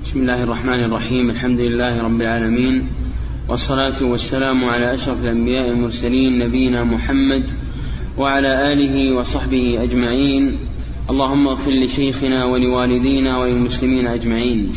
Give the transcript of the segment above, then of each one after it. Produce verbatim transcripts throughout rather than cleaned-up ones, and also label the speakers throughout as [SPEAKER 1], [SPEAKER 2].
[SPEAKER 1] بسم الله الرحمن الرحيم. الحمد لله رب العالمين، والصلاة والسلام على أشرف الأنبياء والمرسلين نبينا محمد وعلى آله وصحبه أجمعين. اللهم اغفر لشيخنا ولوالدينا وللمسلمين أجمعين.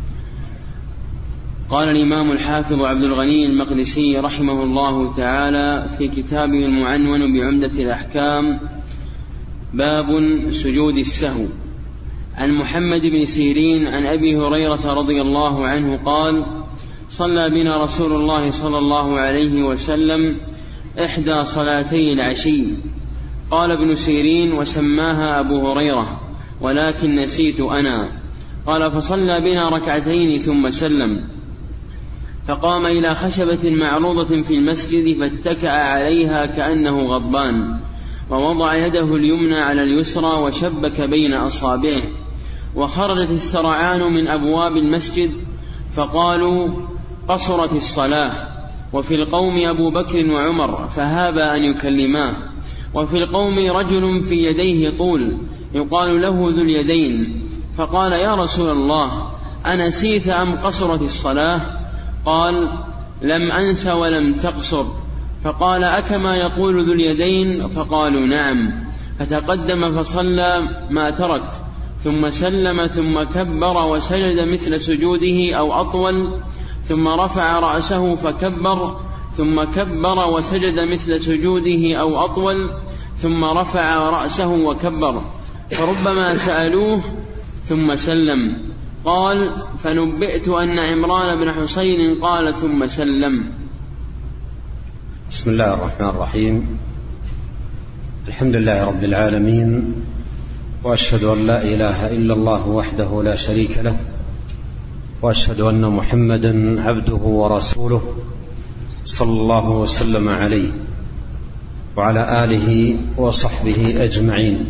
[SPEAKER 1] قال الإمام الحافظ عبد الغني المقدسي رحمه الله تعالى في كتابه المعنون بعمدة الأحكام: باب سجود السهو. عن محمد بن سيرين عن أبي هريرة رضي الله عنه قال: صلى بنا رسول الله صلى الله عليه وسلم إحدى صلاتي العشي. قال ابن سيرين: وسماها أبو هريرة ولكن نسيت أنا. قال: فصلى بنا ركعتين ثم سلم، فقام إلى خشبة معروضة في المسجد فاتكأ عليها كأنه غضبان، ووضع يده اليمنى على اليسرى وشبك بين أصابعه، وخرجت السرعان من أبواب المسجد، فقالوا: قصرت الصلاة. وفي القوم أبو بكر وعمر فهابا أن يكلماه، وفي القوم رجل في يديه طول يقال له ذو اليدين، فقال: يا رسول الله، أنسيت أم قصرت الصلاة؟ قال: لم أنس ولم تقصر. فقال: أكما يقول ذو اليدين؟ فقالوا: نعم. فتقدم فصلى ما ترك، ثم سلم، ثم كبر وسجد مثل سجوده أو أطول، ثم رفع رأسه فكبر، ثم كبر وسجد مثل سجوده أو أطول، ثم رفع رأسه وكبر، فربما سألوه ثم سلم. قال: فنبئت أن عمران بن حسين قال ثم سلم.
[SPEAKER 2] بسم الله الرحمن الرحيم. الحمد لله رب العالمين، وأشهد أن لا إله إلا الله وحده لا شريك له، وأشهد أن محمدا عبده ورسوله صلى الله وسلم عليه وعلى آله وصحبه أجمعين.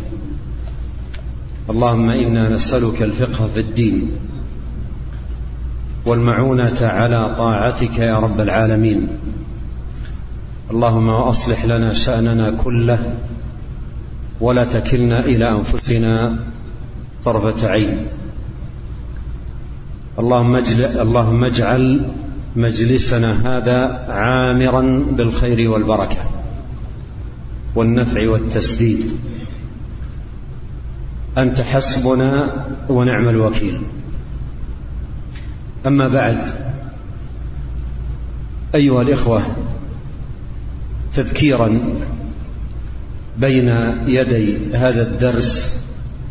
[SPEAKER 2] اللهم إنا نسألك الفقه في الدين والمعونة على طاعتك يا رب العالمين. اللهم أصلح لنا شأننا كله، ولا تكلنا إلى أنفسنا طرفة عين. اللهم اجعل مجلسنا هذا عامرا بالخير والبركة والنفع والتسديد. أنت حسبنا ونعم الوكيل. أما بعد، أيها الإخوة، تذكيرا بين يدي هذا الدرس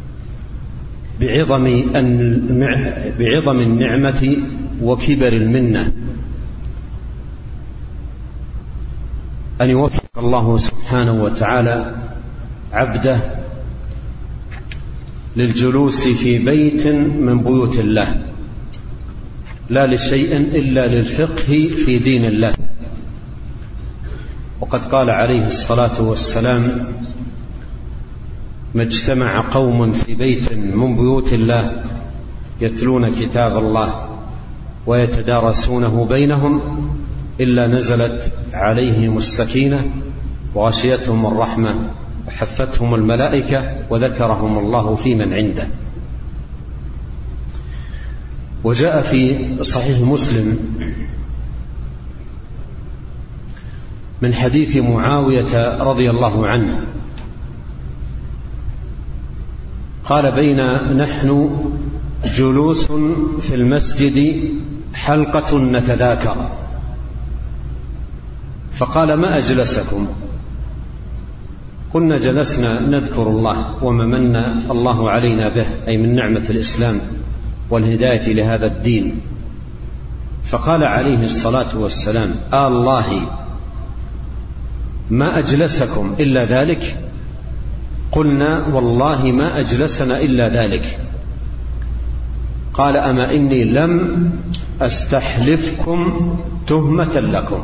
[SPEAKER 2] بعظم بعظم النعمة وكبر المنة أن يوفق الله سبحانه وتعالى عبده للجلوس في بيت من بيوت الله، لا لشيء إلا للفقه في دين الله. وقد قال عليه الصلاة والسلام: ما اجتمع قوم في بيت من بيوت الله يتلون كتاب الله ويتدارسونه بينهم إلا نزلت عليهم السكينة وغشيتهم الرحمة وحفتهم الملائكة وذكرهم الله في من عنده. وجاء في صحيح مسلم من حديث معاوية رضي الله عنه قال: بينا نحن جلوس في المسجد حلقة نتذاكر، فقال: ما أجلسكم؟ قلنا: جلسنا نذكر الله وما من الله علينا به، أي من نعمة الإسلام والهداية لهذا الدين. فقال عليه الصلاة والسلام: آه الله ما أجلسكم إلا ذلك؟ قلنا: والله ما أجلسنا إلا ذلك. قال: أما إني لم أستحلفكم تهمة لكم،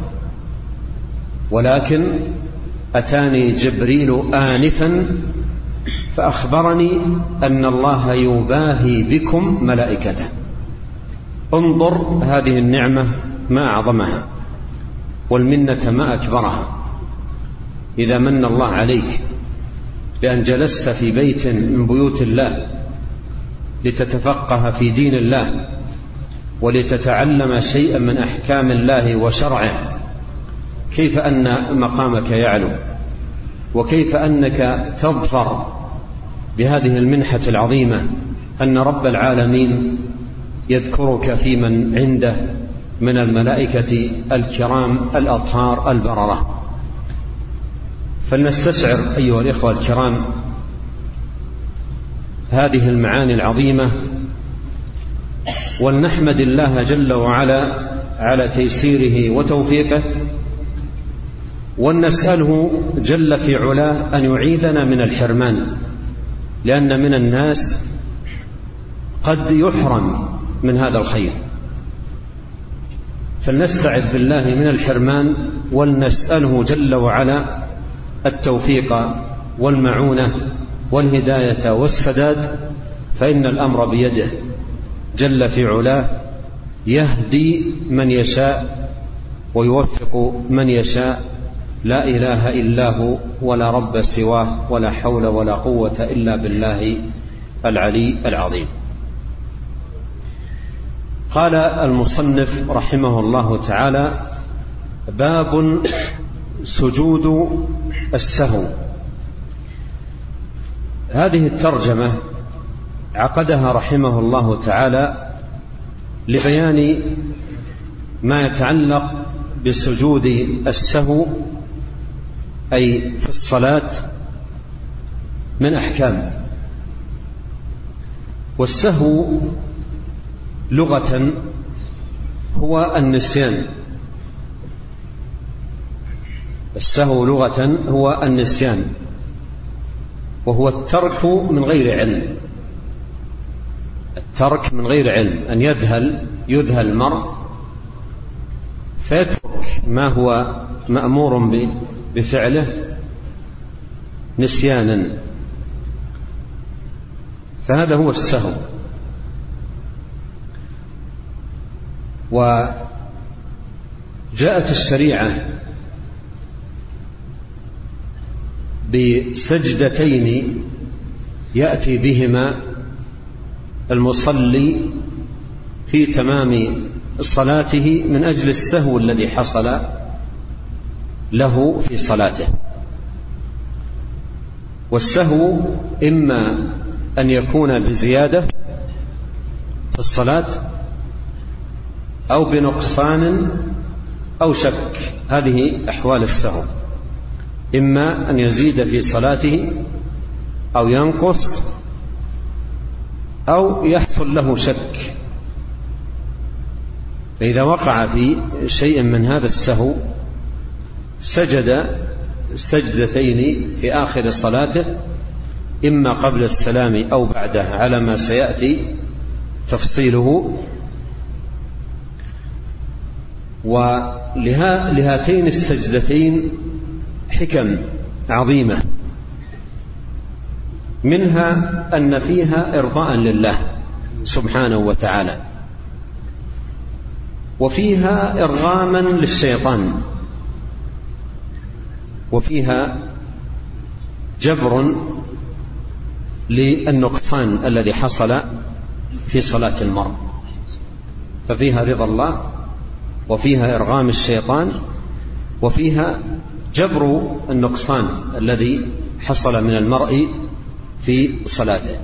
[SPEAKER 2] ولكن أتاني جبريل آنفا فأخبرني أن الله يباهي بكم ملائكته. انظر هذه النعمة ما أعظمها، والمنة ما أكبرها. إذا من الله عليك بأن جلست في بيت من بيوت الله لتتفقه في دين الله ولتتعلم شيئا من أحكام الله وشرعه، كيف أن مقامك يعلو، وكيف أنك تظفر بهذه المنحة العظيمة أن رب العالمين يذكرك في من عنده من الملائكة الكرام الأطهار البررة. فلنستشعر أيها الإخوة الكرام هذه المعاني العظيمة، ولنحمد الله جل وعلا على تيسيره وتوفيقه، ونسأله جل في علاه أن يعيذنا من الحرمان، لأن من الناس قد يحرم من هذا الخير. فلنستعذ بالله من الحرمان، ولنسأله جل وعلا التوفيق والمعونة والهداية والسداد، فإن الأمر بيده جل في علاه، يهدي من يشاء ويوفق من يشاء، لا إله إلا هو ولا رب سواه ولا حول ولا قوة إلا بالله العلي العظيم. قال المصنف رحمه الله تعالى: باب سجود السهو. هذه الترجمة عقدها رحمه الله تعالى لبيان ما يتعلق بسجود السهو، أي في الصلاة، من أحكام. والسهو لغة هو النسيان. السهو لغة هو النسيان، وهو الترك من غير علم. الترك من غير علم، أن يذهل يذهل المرء فيترك ما هو مأمور بفعله نسيانا، فهذا هو السهو. وجاءت الشريعة بسجدتين يأتي بهما المصلي في تمام صلاته من أجل السهو الذي حصل له في صلاته. والسهو إما أن يكون بزيادة في الصلاة، أو بنقصان أو شك. هذه أحوال السهو، إما أن يزيد في صلاته أو ينقص أو يحصل له شك. فإذا وقع في شيء من هذا السهو سجد سجدتين في آخر صلاته، إما قبل السلام أو بعده على ما سيأتي تفصيله. ولهاتين السجدتين حكم عظيمة، منها أن فيها إرضاء لله سبحانه وتعالى، وفيها إرغاما للشيطان، وفيها جبر للنقصان الذي حصل في صلاة المرء. ففيها رضا الله، وفيها إرغام الشيطان، وفيها جبر النقصان الذي حصل من المرء في صلاته.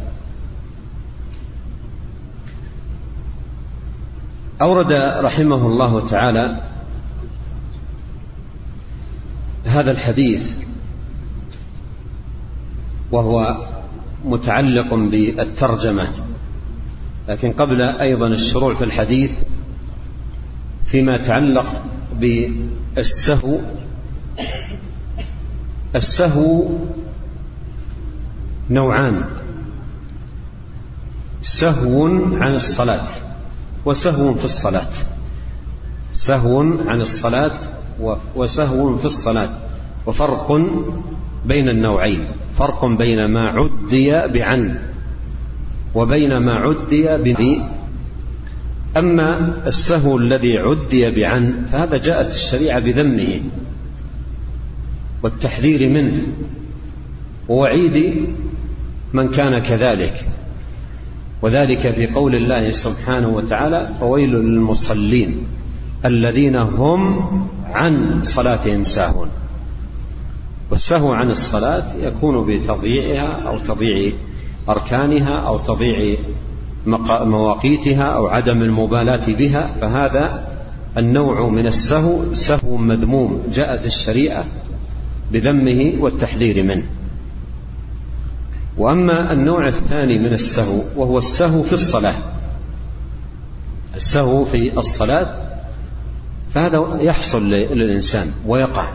[SPEAKER 2] أورد رحمه الله تعالى هذا الحديث وهو متعلق بالترجمة، لكن قبل أيضا الشروع في الحديث فيما يتعلق بالسهو. السهو نوعان: سهو عن الصلاة وسهو في الصلاة. سهو عن الصلاة وسهو في الصلاة، وفرق بين النوعين، فرق بين ما عدي بعن وبين ما عدي بذي. أما السهو الذي عدي بعن فهذا جاءت الشريعة بذمه والتحذير منه ووعيد من كان كذلك. وذلك في قول الله سبحانه وتعالى: فويل للمصلين الذين هم عن صلاتهم ساهون. والسهو عن الصلاة يكون بتضييعها أو تضييع أركانها أو تضييع مواقيتها أو عدم المبالاة بها، فهذا النوع من السهو سهو مذموم جاءت الشريعة بذمه والتحذير منه. وأما النوع الثاني من السهو وهو السهو في الصلاة، السهو في الصلاة فهذا يحصل للإنسان ويقع،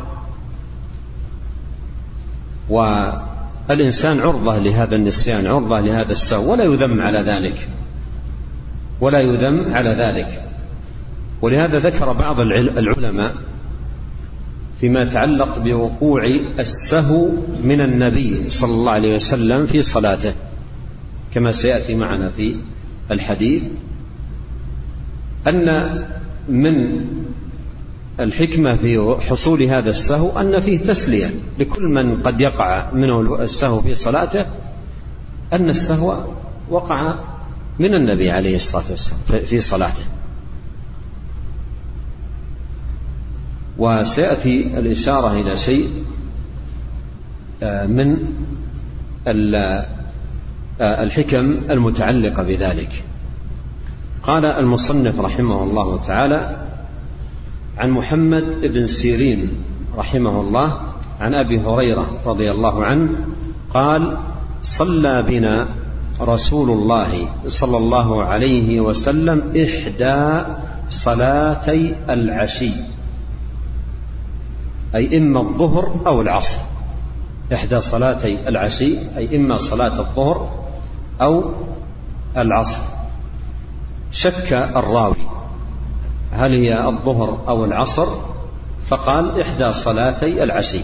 [SPEAKER 2] والإنسان عرضة لهذا النسيان، عرضة لهذا السهو، ولا يذم على ذلك ولا يذم على ذلك. ولهذا ذكر بعض العلماء فيما يتعلق بوقوع السهو من النبي صلى الله عليه وسلم في صلاته كما سيأتي معنا في الحديث، أن من الحكمة في حصول هذا السهو أن فيه تسلية لكل من قد يقع منه السهو في صلاته، أن السهو وقع من النبي عليه الصلاة والسلام في صلاته. وسيأتي الإشارة إلى شيء من الحكم المتعلقة بذلك. قال المصنف رحمه الله تعالى: عن محمد بن سيرين رحمه الله عن أبي هريرة رضي الله عنه قال: صلى بنا رسول الله صلى الله عليه وسلم إحدى صلاتي العشي، أي إما الظهر أو العصر. إحدى صلاتي العشي أي إما صلاة الظهر أو العصر. شك الراوي هل هي الظهر أو العصر، فقال: إحدى صلاتي العشي.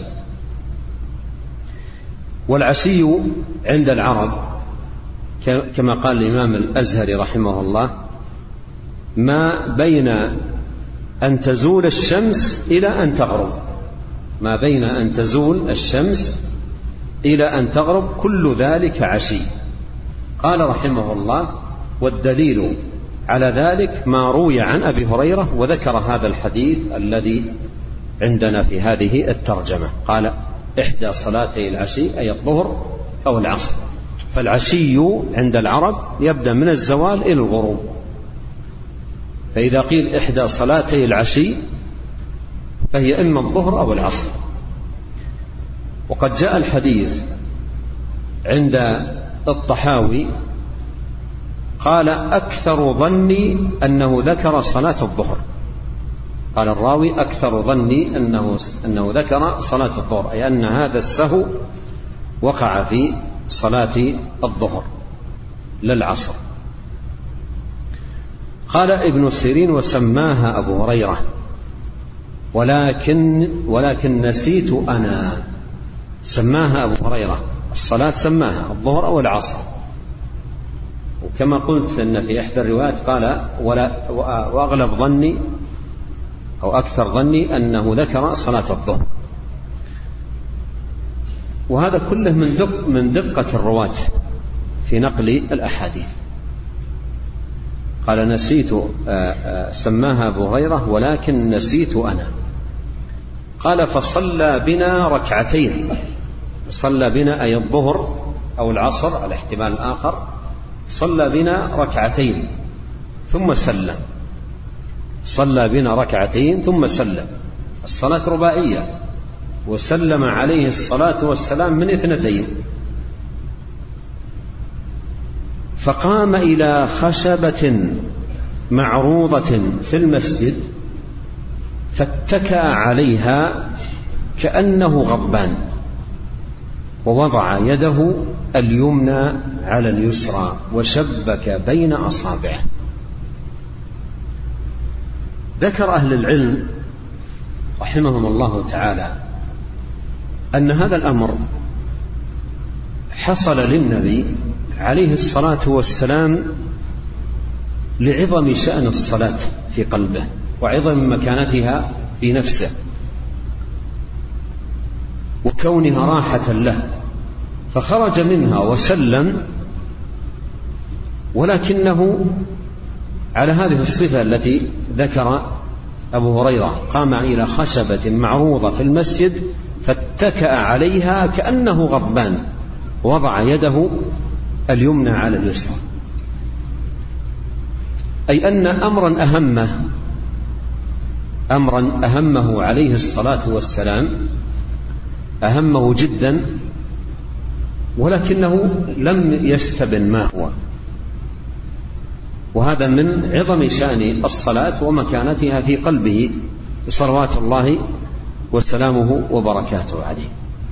[SPEAKER 2] والعشي عند العرب كما قال الإمام الأزهري رحمه الله: ما بين أن تزول الشمس إلى أن تغرب، ما بين أن تزول الشمس إلى أن تغرب كل ذلك عشي. قال رحمه الله: والدليل على ذلك ما روي عن أبي هريرة، وذكر هذا الحديث الذي عندنا في هذه الترجمة. قال: إحدى صلاتي العشي أي الظهر أو العصر. فالعشي عند العرب يبدأ من الزوال إلى الغروب، فإذا قيل إحدى صلاتي العشي فهي إما الظهر أو العصر. وقد جاء الحديث عند الطحاوي قال: أكثر ظني أنه ذكر صلاة الظهر. قال الراوي: أكثر ظني أنه, أنه ذكر صلاة الظهر، أي أن هذا السهو وقع في صلاة الظهر للعصر. قال ابن سيرين: وسماها أبو هريرة ولكن, ولكن نسيت أنا. سماها أبو هريرة، الصلاة سماها الظهر أو العصر. وكما قلت أن في إحدى الروايات قال: ولا وأغلب ظني أو أكثر ظني أنه ذكر صلاة الظهر. وهذا كله من دق من دقة الرواة في نقل الأحاديث. قال: نسيت، سماها أبو هريرة ولكن نسيت أنا. قال: فصلى بنا ركعتين. صلى بنا أي الظهر أو العصر على احتمال آخر. صلى بنا ركعتين ثم سلم. صلى بنا ركعتين ثم سلم. الصلاة رباعية، وسلم عليه الصلاة والسلام من اثنتين. فقام إلى خشبة معروضة في المسجد فاتكى عليها كأنه غضبان، ووضع يده اليمنى على اليسرى وشبك بين أصابعه. ذكر أهل العلم رحمهم الله تعالى أن هذا الأمر حصل للنبي عليه الصلاة والسلام لعظم شأن الصلاة في قلبه وعظم مكانتها في نفسه وكونها راحة له، فخرج منها وسلم ولكنه على هذه الصفة التي ذكر أبو هريرة قام إلى خشبة معروضة في المسجد فاتكأ عليها كأنه غضبان، وضع يده اليمنى على اليسرى، أي أن أمرا أهمه أمرا أهمه عليه الصلاة والسلام أهمه جدا، ولكنه لم يستبن ما هو، وهذا من عظم شأن الصلاة ومكانتها في قلبه صلوات الله وسلامه وبركاته عليه.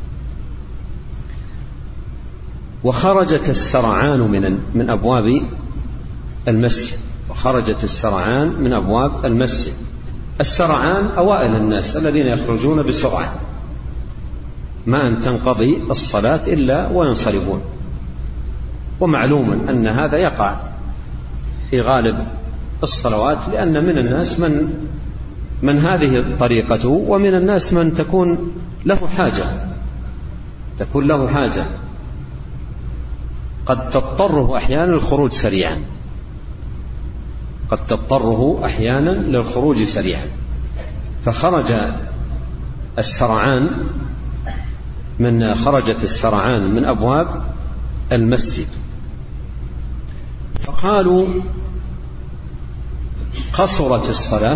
[SPEAKER 2] وخرجت السرعان من من أبواب المسجد وخرجت السرعان من أبواب المسجد السرعان أوائل الناس الذين يخرجون بسرعة، ما أن تنقضي الصلاة إلا وينصرفون، ومعلوم أن هذا يقع في غالب الصلوات، لأن من الناس من من هذه طريقته، ومن الناس من تكون له حاجة تكون له حاجة قد تضطره أحيانا للخروج سريعا قد تضطره أحيانا للخروج سريعا فخرج السرعان من خرجت السرعان من أبواب المسجد، فقالوا قصرت الصلاة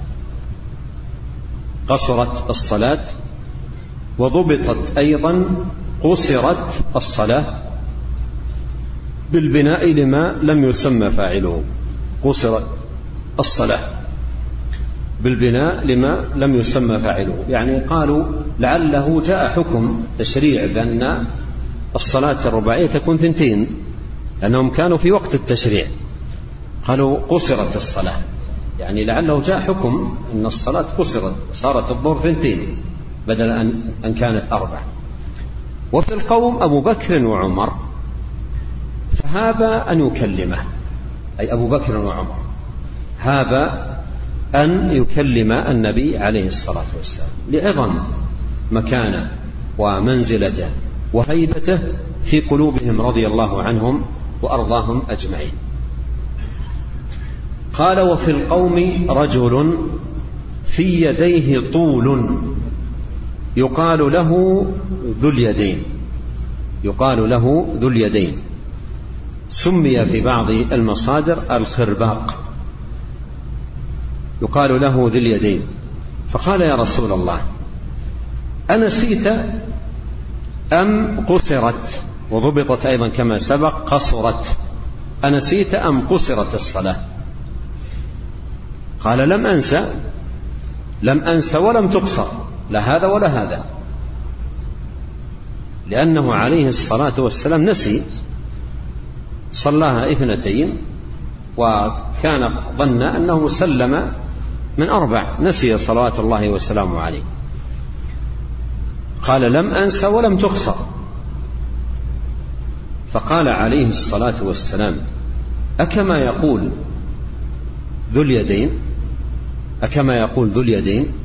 [SPEAKER 2] قصرت الصلاة وضبطت أيضا قصرت الصلاة بالبناء لما لم يسمى فاعله، قصرت الصلاة بالبناء لما لم يسمى فاعله، يعني قالوا لعله جاء حكم تشريع بأن الصلاة الرباعية تكون ثنتين، لأنهم كانوا في وقت التشريع، قالوا قصرت الصلاة، يعني لعله جاء حكم أن الصلاة قصرت صارت الظهر ثنتين بدل أن, أن كانت أربع. وفي القوم أبو بكر وعمر فهابا أن يكلمه، أي أبو بكر وعمر هابا أن يكلم النبي عليه الصلاة والسلام لعظم مكانه ومنزلته وهيبته في قلوبهم رضي الله عنهم وأرضاهم أجمعين. قال وفي القوم رجل في يديه طول يقال له ذو اليدين يقال له ذو اليدين سمي في بعض المصادر الخرباق، يقال له ذو اليدين. فقال يا رسول الله أنسيت أم قصرت؟ وضبطت أيضا كما سبق قصرت، أنسيت أم قصرت الصلاة؟ قال لم أنسى لم أنسى ولم تقصر، لا هذا ولا هذا، لأنه عليه الصلاة والسلام نسي، صلاها اثنتين وكان ظن أنه سلم من أربع، نسي صلوات الله وسلامه عليه. قال لم أنسى ولم تقصر. فقال عليه الصلاة والسلام أكما يقول ذو اليدين أكما يقول ذو اليدين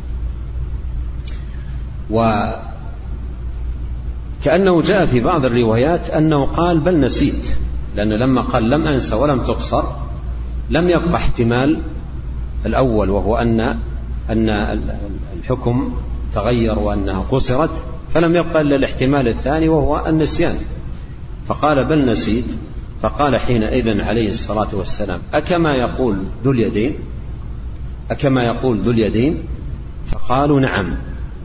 [SPEAKER 2] وكأنه جاء في بعض الروايات أنه قال بل نسيت، لأن لما قال لم أنسى ولم تقصر لم يبقى احتمال الأول وهو أن أن الحكم تغير وأنها قصرت، فلم يبقى إلا الاحتمال الثاني وهو النسيان، فقال بل نسيت. فقال حينئذ عليه الصلاة والسلام أكما يقول ذو اليدين أكما يقول ذو اليدين فقالوا نعم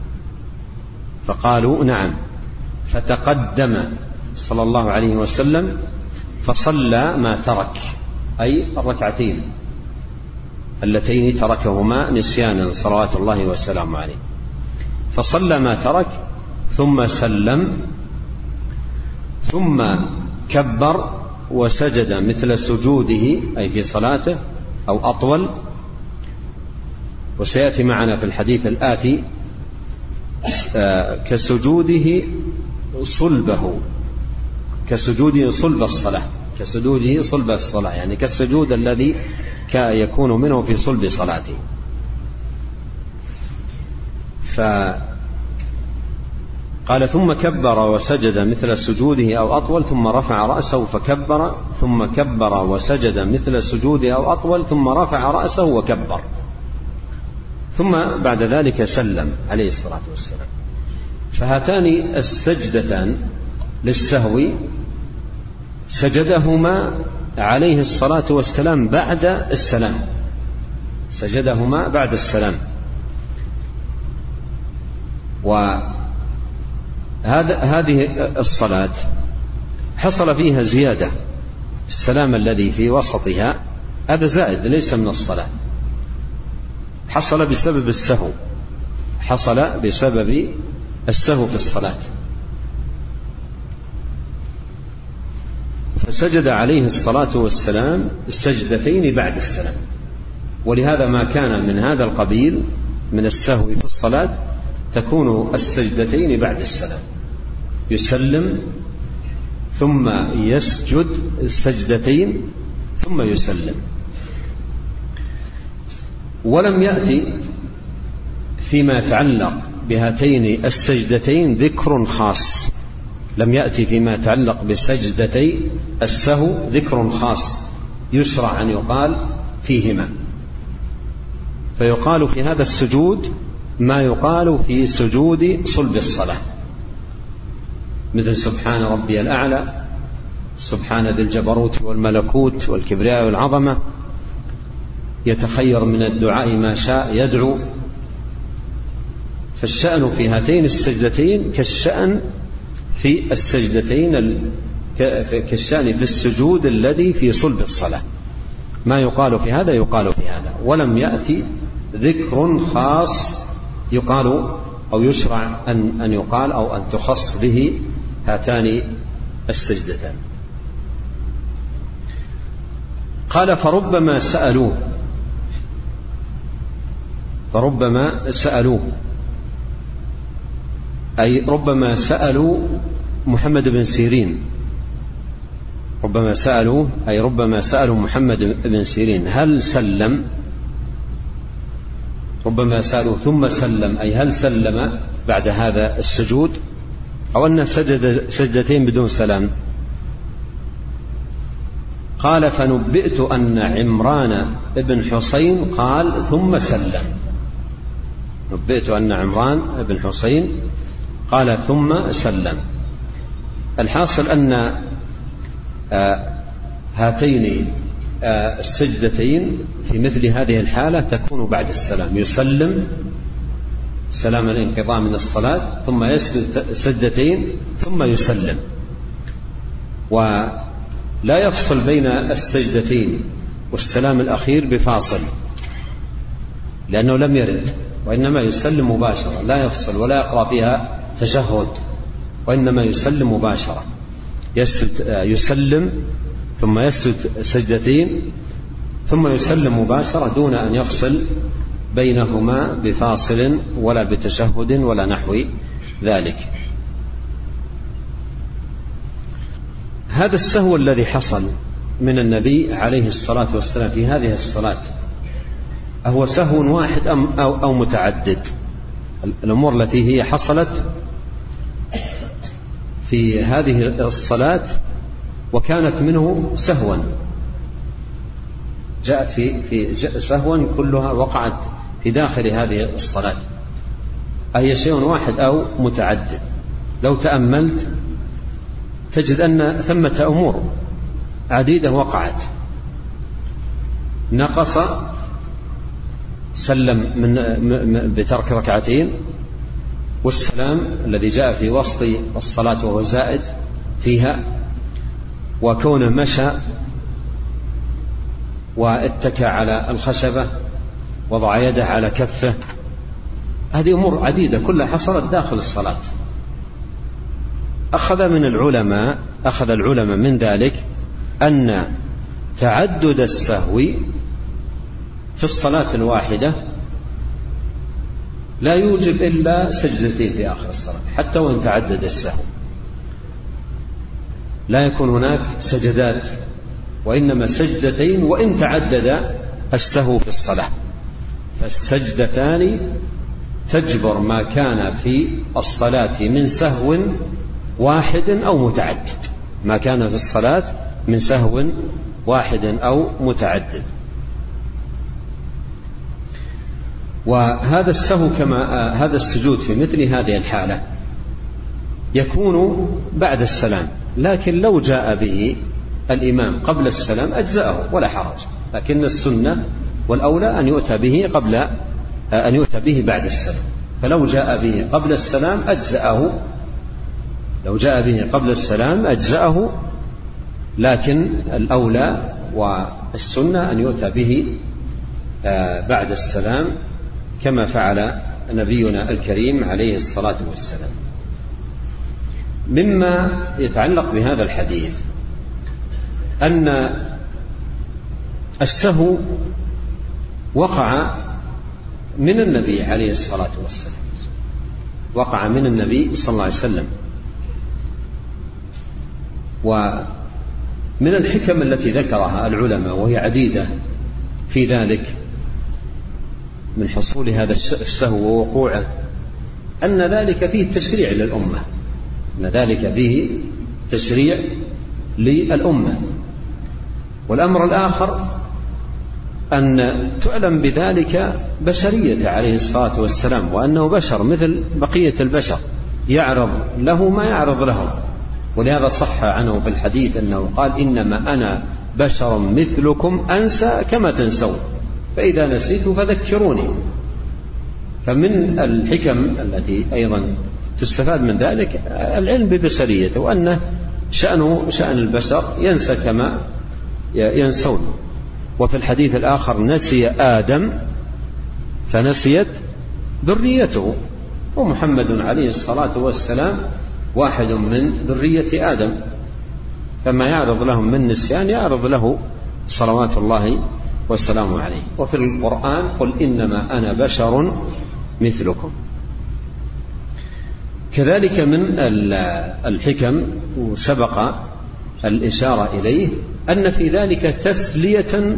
[SPEAKER 2] فقالوا نعم فتقدم صلى الله عليه وسلم فصلى ما ترك، أي الركعتين اللتين تركهما نسيانا صلوات الله وسلامه عليه، فصلى ما ترك ثم سلم ثم كبر وسجد مثل سجوده أي في صلاته أو أطول، وسيأتي معنا في الحديث الآتي كسجوده صلبه كسجوده صلب الصلاة كسجوده صلب الصلاة يعني كالسجود الذي يكون منه في صلب صلاته. قال ثم كبر وسجد مثل سجوده أو أطول ثم رفع رأسه فكبر ثم كبر وسجد مثل سجوده أو أطول ثم رفع رأسه وكبر، ثم بعد ذلك سلم عليه الصلاة والسلام. فهاتان السجدتان للسهو سجدهما عليه الصلاة والسلام بعد السلام، سجدهما بعد السلام. وهذه الصلاة حصل فيها زيادة، السلام الذي في وسطها هذا زائد ليس من الصلاة، حصل بسبب السهو، حصل بسبب السهو في الصلاة. فسجد عليه الصلاة والسلام السجدتين بعد السلام، ولهذا ما كان من هذا القبيل من السهو في الصلاة تكون السجدتين بعد السلام، يسلم ثم يسجد السجدتين ثم يسلم. ولم يأتي فيما يتعلق بهاتين السجدتين ذكر خاص، لم يأتي فيما يتعلق بسجدتي السهو ذكر خاص يشرع أن يقال فيهما، فيقال في هذا السجود ما يقال في سجود صلب الصلاة، مثل سبحان ربي الأعلى، سبحان ذي الجبروت والملكوت والكبرياء والعظمة، يتخير من الدعاء ما شاء، يدعو. فالشأن في هاتين السجدتين كالشأن في السجدتين كالشأن في السجود الذي في صلب الصلاة، ما يقال في هذا يقال في هذا، ولم يأتي ذكر خاص يقال أو يشرع أن أن يقال أو أن تخص به هاتان السجدتان. قال فربما سألوه، فربما سألوه أي ربما سألوا محمد بن سيرين، ربما سألوا أي ربما سألوا محمد بن سيرين هل سلم، ربما سألوا ثم سلم أي هل سلم بعد هذا السجود، أو أن سجد سجدتين بدون سلام. قال فنبئت أن عمران بن حسين قال ثم سلم، نبئت أن عمران بن حسين قال ثم سلم. الحاصل أن هاتين السجدتين في مثل هذه الحالة تكون بعد السلام، يسلم سلام الانقضاء من الصلاة ثم يسجد سجدتين ثم يسلم، ولا يفصل بين السجدتين والسلام الأخير بفاصل لأنه لم يرد، وإنما يسلم مباشرة، لا يفصل ولا يقرأ فيها تشهد، وإنما يسلم مباشرة، يسلم ثم يسجد سجدتين ثم يسلم مباشرة دون أن يفصل بينهما بفاصل ولا بتشهد ولا نحو ذلك. هذا السهو الذي حصل من النبي عليه الصلاة والسلام في هذه الصلاة أهو سهو واحد أم أو, أو متعدد؟ الأمور التي هي حصلت في هذه الصلاة وكانت منه سهوا، جاءت في في سهوا كلها وقعت في داخل هذه الصلاة، أي شيء واحد أو متعدد. لو تأملت تجد أن ثمة أمور عديدة وقعت. نقص سلم من بترك ركعتين، والسلام الذي جاء في وسط الصلاة وهو زائد فيها، وكونه مشى واتكى على الخشبة وضع يده على كفه، هذه أمور عديدة كلها حصلت داخل الصلاة. أخذ من العلماء أخذ العلماء من ذلك أن تعدد السهو في الصلاة الواحدة لا يوجب إلا سجدتين في آخر الصلاة، حتى وإن تعدد السهو لا يكون هناك سجدات، وإنما سجدتين وإن تعدد السهو في الصلاة، فالسجدتان تجبر ما كان في الصلاة من سهو واحد أو متعدد، ما كان في الصلاة من سهو واحد أو متعدد. وهذا السهو كما هذا السجود في مثل هذه الحالة يكون بعد السلام، لكن لو جاء به الإمام قبل السلام أجزأه ولا حرج، لكن السنة والأولى أن يؤتى به قبل أن يؤتى به بعد السلام. فلو جاء به قبل السلام أجزأه، لو جاء به قبل السلام أجزأه، لكن الأولى والسنة أن يؤتى به بعد السلام كما فعل نبينا الكريم عليه الصلاة والسلام. مما يتعلق بهذا الحديث أن السهو وقع من النبي عليه الصلاة والسلام، وقع من النبي صلى الله عليه وسلم. ومن الحكم التي ذكرها العلماء وهي عديدة في ذلك من حصول هذا السهو ووقوعه أن ذلك فيه تشريع للأمة، أن ذلك فيه تشريع للأمة. والأمر الآخر أن تعلم بذلك بشرية عليه الصلاة والسلام، وأنه بشر مثل بقية البشر يعرض له ما يعرض لهم. ولهذا صح عنه في الحديث أنه قال: إنما أنا بشر مثلكم أنسى كما تنسون، فإذا نسيت فذكروني. فمن الحكم التي أيضا تستفاد من ذلك العلم ببشريته، وأنه شأنه شأن البشر ينسى كما ينسون. وفي الحديث الآخر: نسي آدم فنسيت ذريته، ومحمد عليه الصلاة والسلام واحد من ذرية آدم، فما يعرض لهم من نسيان يعرض له صلوات الله والسلام عليه. وفي القرآن: قل إنما أنا بشر مثلكم. كذلك من الحكم وسبق الإشارة إليه أن في ذلك تسلية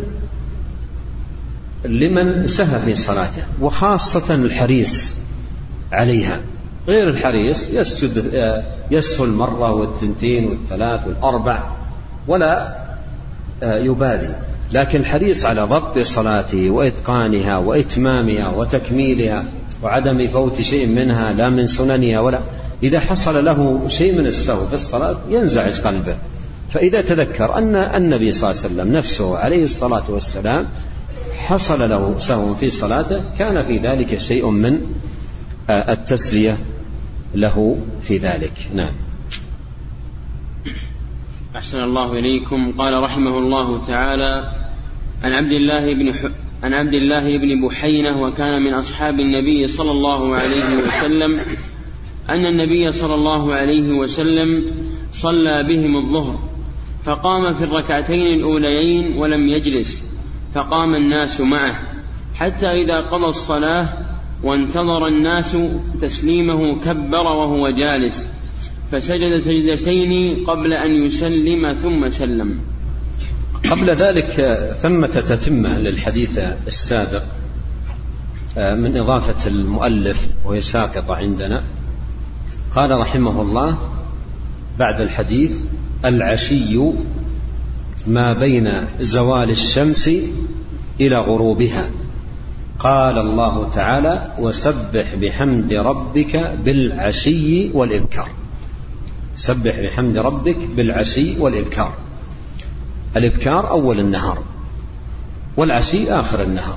[SPEAKER 2] لمن سهى في صلاته، وخاصة الحريص عليها. غير الحريص يسجد يسهو المرة والثنتين والثلاث والأربع ولا يبالي، لكن الحريص على ضبط صلاته وإتقانها وإتمامها وتكميلها وعدم فوت شيء منها لا من سننها ولا، إذا حصل له شيء من السهو في الصلاة ينزعج قلبه. فإذا تذكر أن النبي صلى الله عليه وسلم نفسه عليه الصلاة والسلام حصل له سهو في صلاته كان في ذلك شيء من التسلية له في ذلك. نعم.
[SPEAKER 1] أحسن الله إليكم. قال رحمه الله تعالى: عن عبد الله بن ح... عن عبد الله بن بحينة، وكان من أصحاب النبي صلى الله عليه وسلم، أن النبي صلى الله عليه وسلم صلى بهم الظهر، فقام في الركعتين الأوليين ولم يجلس، فقام الناس معه حتى إذا قضى الصلاة وانتظر الناس تسليمه كبر وهو جالس، فسجد سجدتين قبل أن يسلم ثم سلم.
[SPEAKER 2] قبل ذلك ثمة تتمة للحديث السابق من إضافة المؤلف وهي ساقطة عندنا. قال رحمه الله بعد الحديث: العشي ما بين زوال الشمس إلى غروبها. قال الله تعالى: وسبح بحمد ربك بالعشي والإبكار. سبح بحمد ربك بالعشي والإبكار. الإبكار أول النهار، والعشي آخر النهار،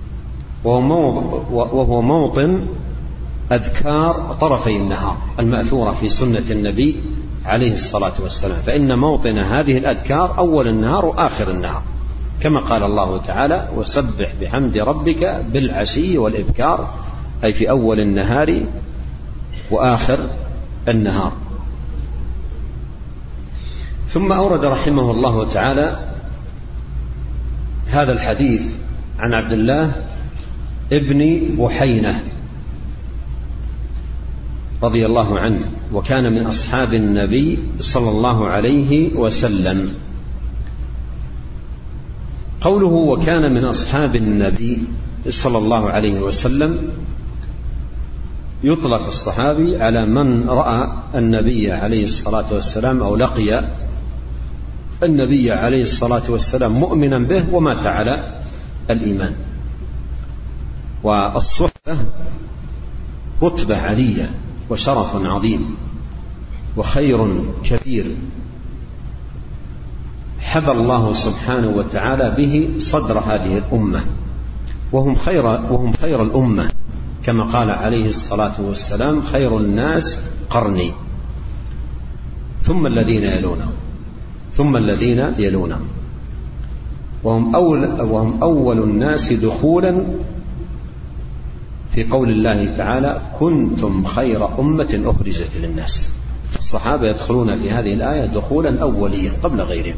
[SPEAKER 2] وهو موطن أذكار طرفي النهار المأثورة في سنة النبي عليه الصلاة والسلام. فإن موطن هذه الأذكار أول النهار وآخر النهار، كما قال الله تعالى: وسبح بحمد ربك بالعشي والإبكار، أي في أول النهار وآخر النهار. ثم أورد رحمه الله تعالى هذا الحديث عن عبد الله ابن بحينة رضي الله عنه، وكان من أصحاب النبي صلى الله عليه وسلم. قوله وكان من أصحاب النبي صلى الله عليه وسلم يطلق الصحابي على من رأى النبي عليه الصلاة والسلام أو لقي النبي عليه الصلاة والسلام مؤمنا به ومات على الإيمان. والصحبة رتبة علية وشرف عظيم وخير كبير حبى الله سبحانه وتعالى به صدر هذه الأمة، وهم خير, وهم خير الأمة كما قال عليه الصلاة والسلام: خير الناس قرني ثم الذين يلونهم ثم الذين يلونهم وهم أول, وهم أول الناس دخولا في قول الله تعالى: كنتم خير أمة أخرجت للناس. الصحابة يدخلون في هذه الآية دخولا أوليا قبل غيرهم.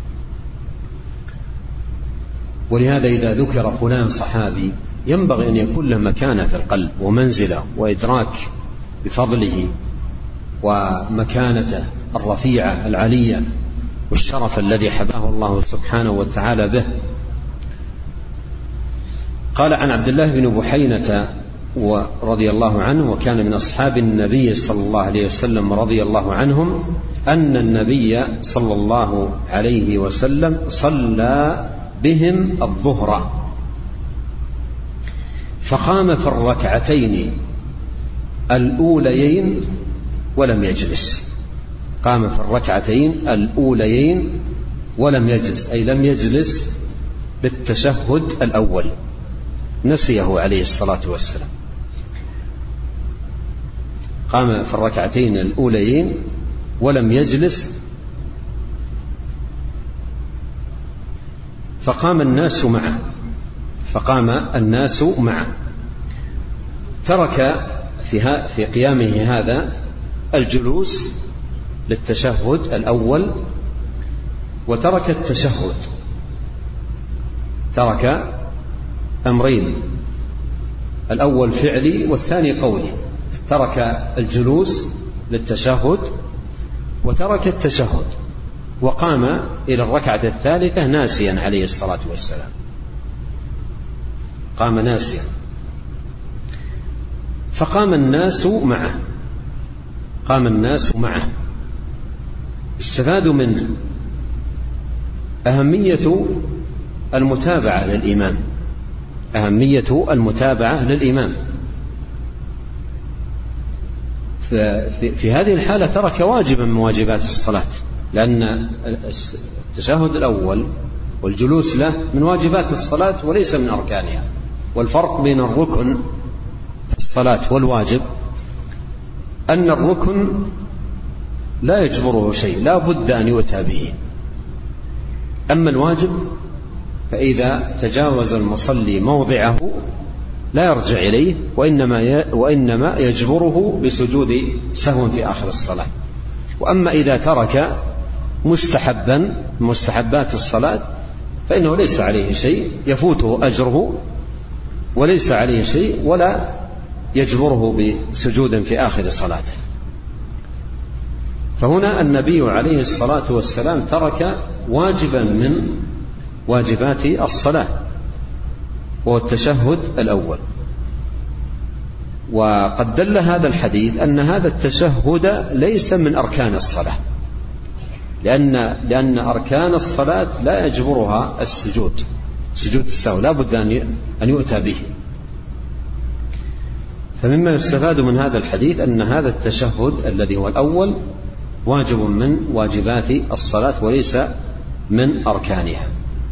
[SPEAKER 2] ولهذا إذا ذكر فلان صحابي ينبغي أن يكون له مكانة في القلب ومنزلة وإدراك بفضله ومكانته الرفيعة العلية والشرف الذي حباه الله سبحانه وتعالى به. قال عن عبد الله بن بحينة رضي الله عنه، وكان من أصحاب النبي صلى الله عليه وسلم رضي الله عنهم، أن النبي صلى الله عليه وسلم صلى بهم الظهر فقام في الركعتين الأوليين ولم يجلس. قام في الركعتين الأوليين ولم يجلس، أي لم يجلس بالتشهد الأول، نسيه عليه الصلاة والسلام. قام في الركعتين الأوليين ولم يجلس، فقام الناس معه فقام الناس معه ترك في, في قيامه هذا الجلوس للتشهد الأول، وترك التشهد، ترك أمرين: الأول فعلي والثاني قولي. ترك الجلوس للتشهد وترك التشهد، وقام إلى الركعة الثالثة ناسيا عليه الصلاة والسلام، قام ناسيا، فقام الناس معه قام الناس معه استفاد منه أهمية المتابعة للإمام أهمية المتابعة للإمام. في هذه الحالة ترك واجبا من واجبات الصلاة، لأن التشهد الأول والجلوس له من واجبات الصلاة وليس من أركانها. والفرق بين الركن في الصلاة والواجب أن الركن لا يجبره شيء، لا بد أن يؤتى به. أما الواجب فإذا تجاوز المصلي موضعه لا يرجع إليه، وإنما وإنما يجبره بسجود سهو في آخر الصلاة. وأما إذا ترك مستحبا مستحبات الصلاة فإنه ليس عليه شيء، يفوته أجره وليس عليه شيء، ولا يجبره بسجود في آخر صلاته. فهنا النبي عليه الصلاة والسلام ترك واجبا من واجبات الصلاة وهو التشهد الأول. وقد دل هذا الحديث أن هذا التشهد ليس من أركان الصلاة، لأن, لأن أركان الصلاة لا يجبرها السجود سجود السهو، لا بد أن يؤتى به. فمما يستفاد من هذا الحديث أن هذا التشهد الذي هو الأول واجب من واجبات الصلاة وليس من أركانها.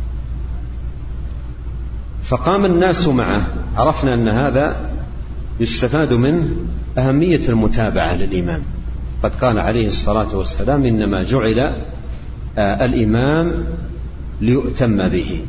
[SPEAKER 2] فقام الناس معه، عرفنا أن هذا يستفاد منه أهمية المتابعة للإمام. قد قال عليه الصلاة والسلام: إنما جعل آه الإمام ليؤتم به.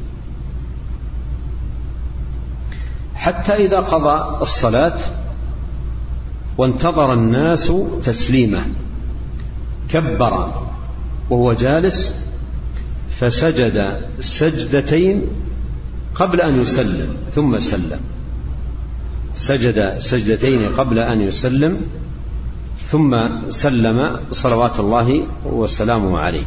[SPEAKER 2] حتى إذا قضى الصلاة وانتظر الناس تسليمه كبر وهو جالس فسجد سجدتين قبل أن يسلم ثم سلم. سجد سجدتين قبل أن يسلم ثم سلم صلوات الله وسلامه عليه.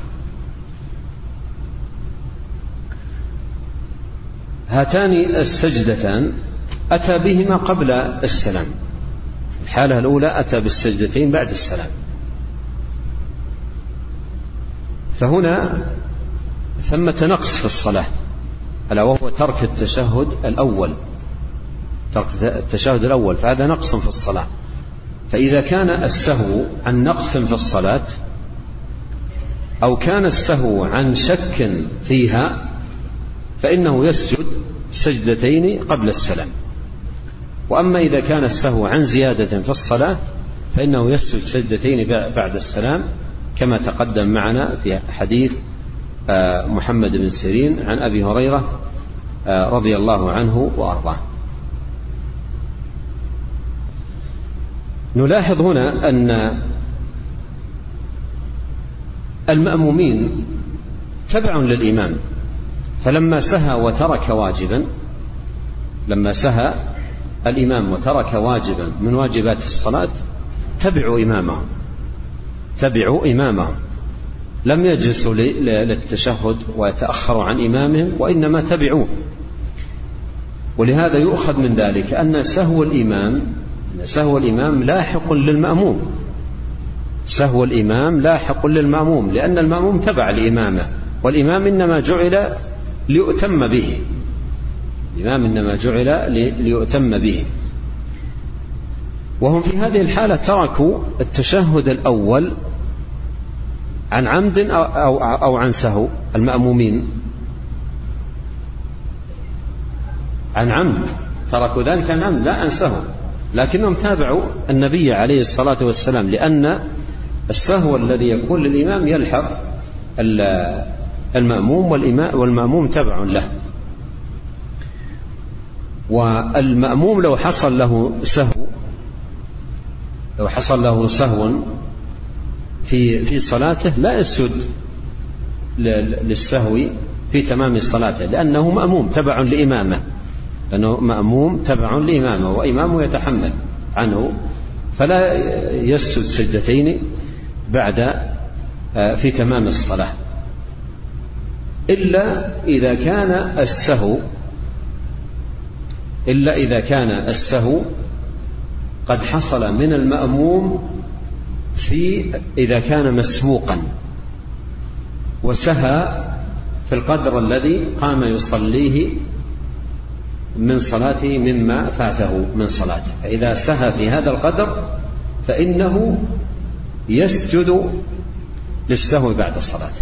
[SPEAKER 2] هاتان السجدتان أتى بهما قبل السلام، الحالة الأولى أتى بالسجدتين بعد السلام. فهنا ثمة نقص في الصلاة، ألا وهو ترك التشهد الأول، ترك التشهد الأول، فهذا نقص في الصلاة. فإذا كان السهو عن نقص في الصلاة أو كان السهو عن شك فيها فإنه يسجد سجدتين قبل السلام. وأما إذا كان السهو عن زيادة في الصلاة فإنه يسجد سجدتين بعد السلام، كما تقدم معنا في حديث محمد بن سيرين عن أبي هريرة رضي الله عنه وأرضاه. نلاحظ هنا أن المأمومين تبع للإمام، فلما سهى وترك واجبا، لما سهى الإمام وترك واجبا من واجبات الصلاة تبعوا إمامهم، تبعوا إمامهم، لم يجلسوا للتشهد ويتأخروا عن إمامهم، وإنما تبعوه. ولهذا يؤخذ من ذلك أن سهو الإمام سهو الإمام لاحق للمأموم، سهو الإمام لاحق للمأموم، لأن المأموم تبع لإمامه، والإمام إنما جعل ليؤتم به، الإمام إنما جعل ليؤتم به. وهم في هذه الحالة تركوا التشهد الأول عن عمد أو, أو, أو عن سهو. المأمومين عن عمد تركوا ذلك عن عمد لا عن سهو، لكنهم تابعوا النبي عليه الصلاة والسلام، لأن السهو الذي يكون للإمام يلحق المأموم، والمأموم تبع له. والمأموم لو حصل له سهو لو حصل له سهو في في صلاته لا يسجد للسهو في تمام صلاته، لأنه مأموم تبع لإمامه، لأنه مأموم تبع لإمامه وإمامه يتحمل عنه، فلا يسجد سجدتين بعد في تمام الصلاة، إلا إذا كان السهو إلا إذا كان السهو قد حصل من المأموم في إذا كان مسبوقا وسهى في القدر الذي قام يصليه من صلاته مما فاته من صلاته، فإذا سهى في هذا القدر فإنه يسجد للسهو بعد صلاته.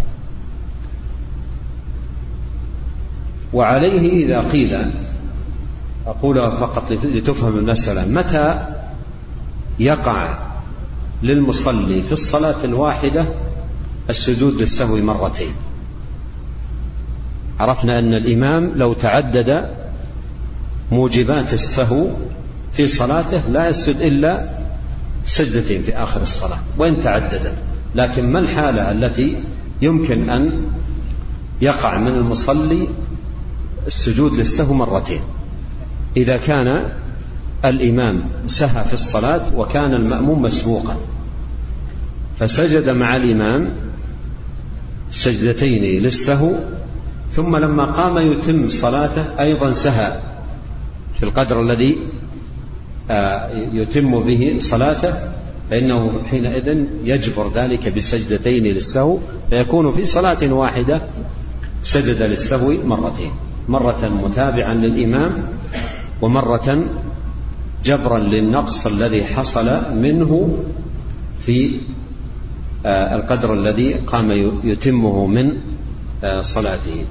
[SPEAKER 2] وعليه إذا قيل، أقولها فقط لتفهم المسألة، متى يقع للمصلي في الصلاة الواحدة السجود للسهو مرتين؟ عرفنا أن الإمام لو تعدد موجبات السهو في صلاته لا يسجد إلا سجدتين في آخر الصلاة وإن تعددت. لكن ما الحالة التي يمكن أن يقع من المصلي السجود للسهو مرتين؟ إذا كان الإمام سهى في الصلاة وكان المأموم مسبوقا فسجد مع الإمام سجدتين للسهو، ثم لما قام يتم صلاته أيضا سهى في القدر الذي يتم به صلاته، فإنه حينئذ يجبر ذلك بسجدتين للسهو، فيكون في صلاة واحدة سجد للسهو مرتين، مرة متابعا للإمام ومرة جبرا للنقص الذي حصل منه في القدر الذي قام يتمه من صلاته.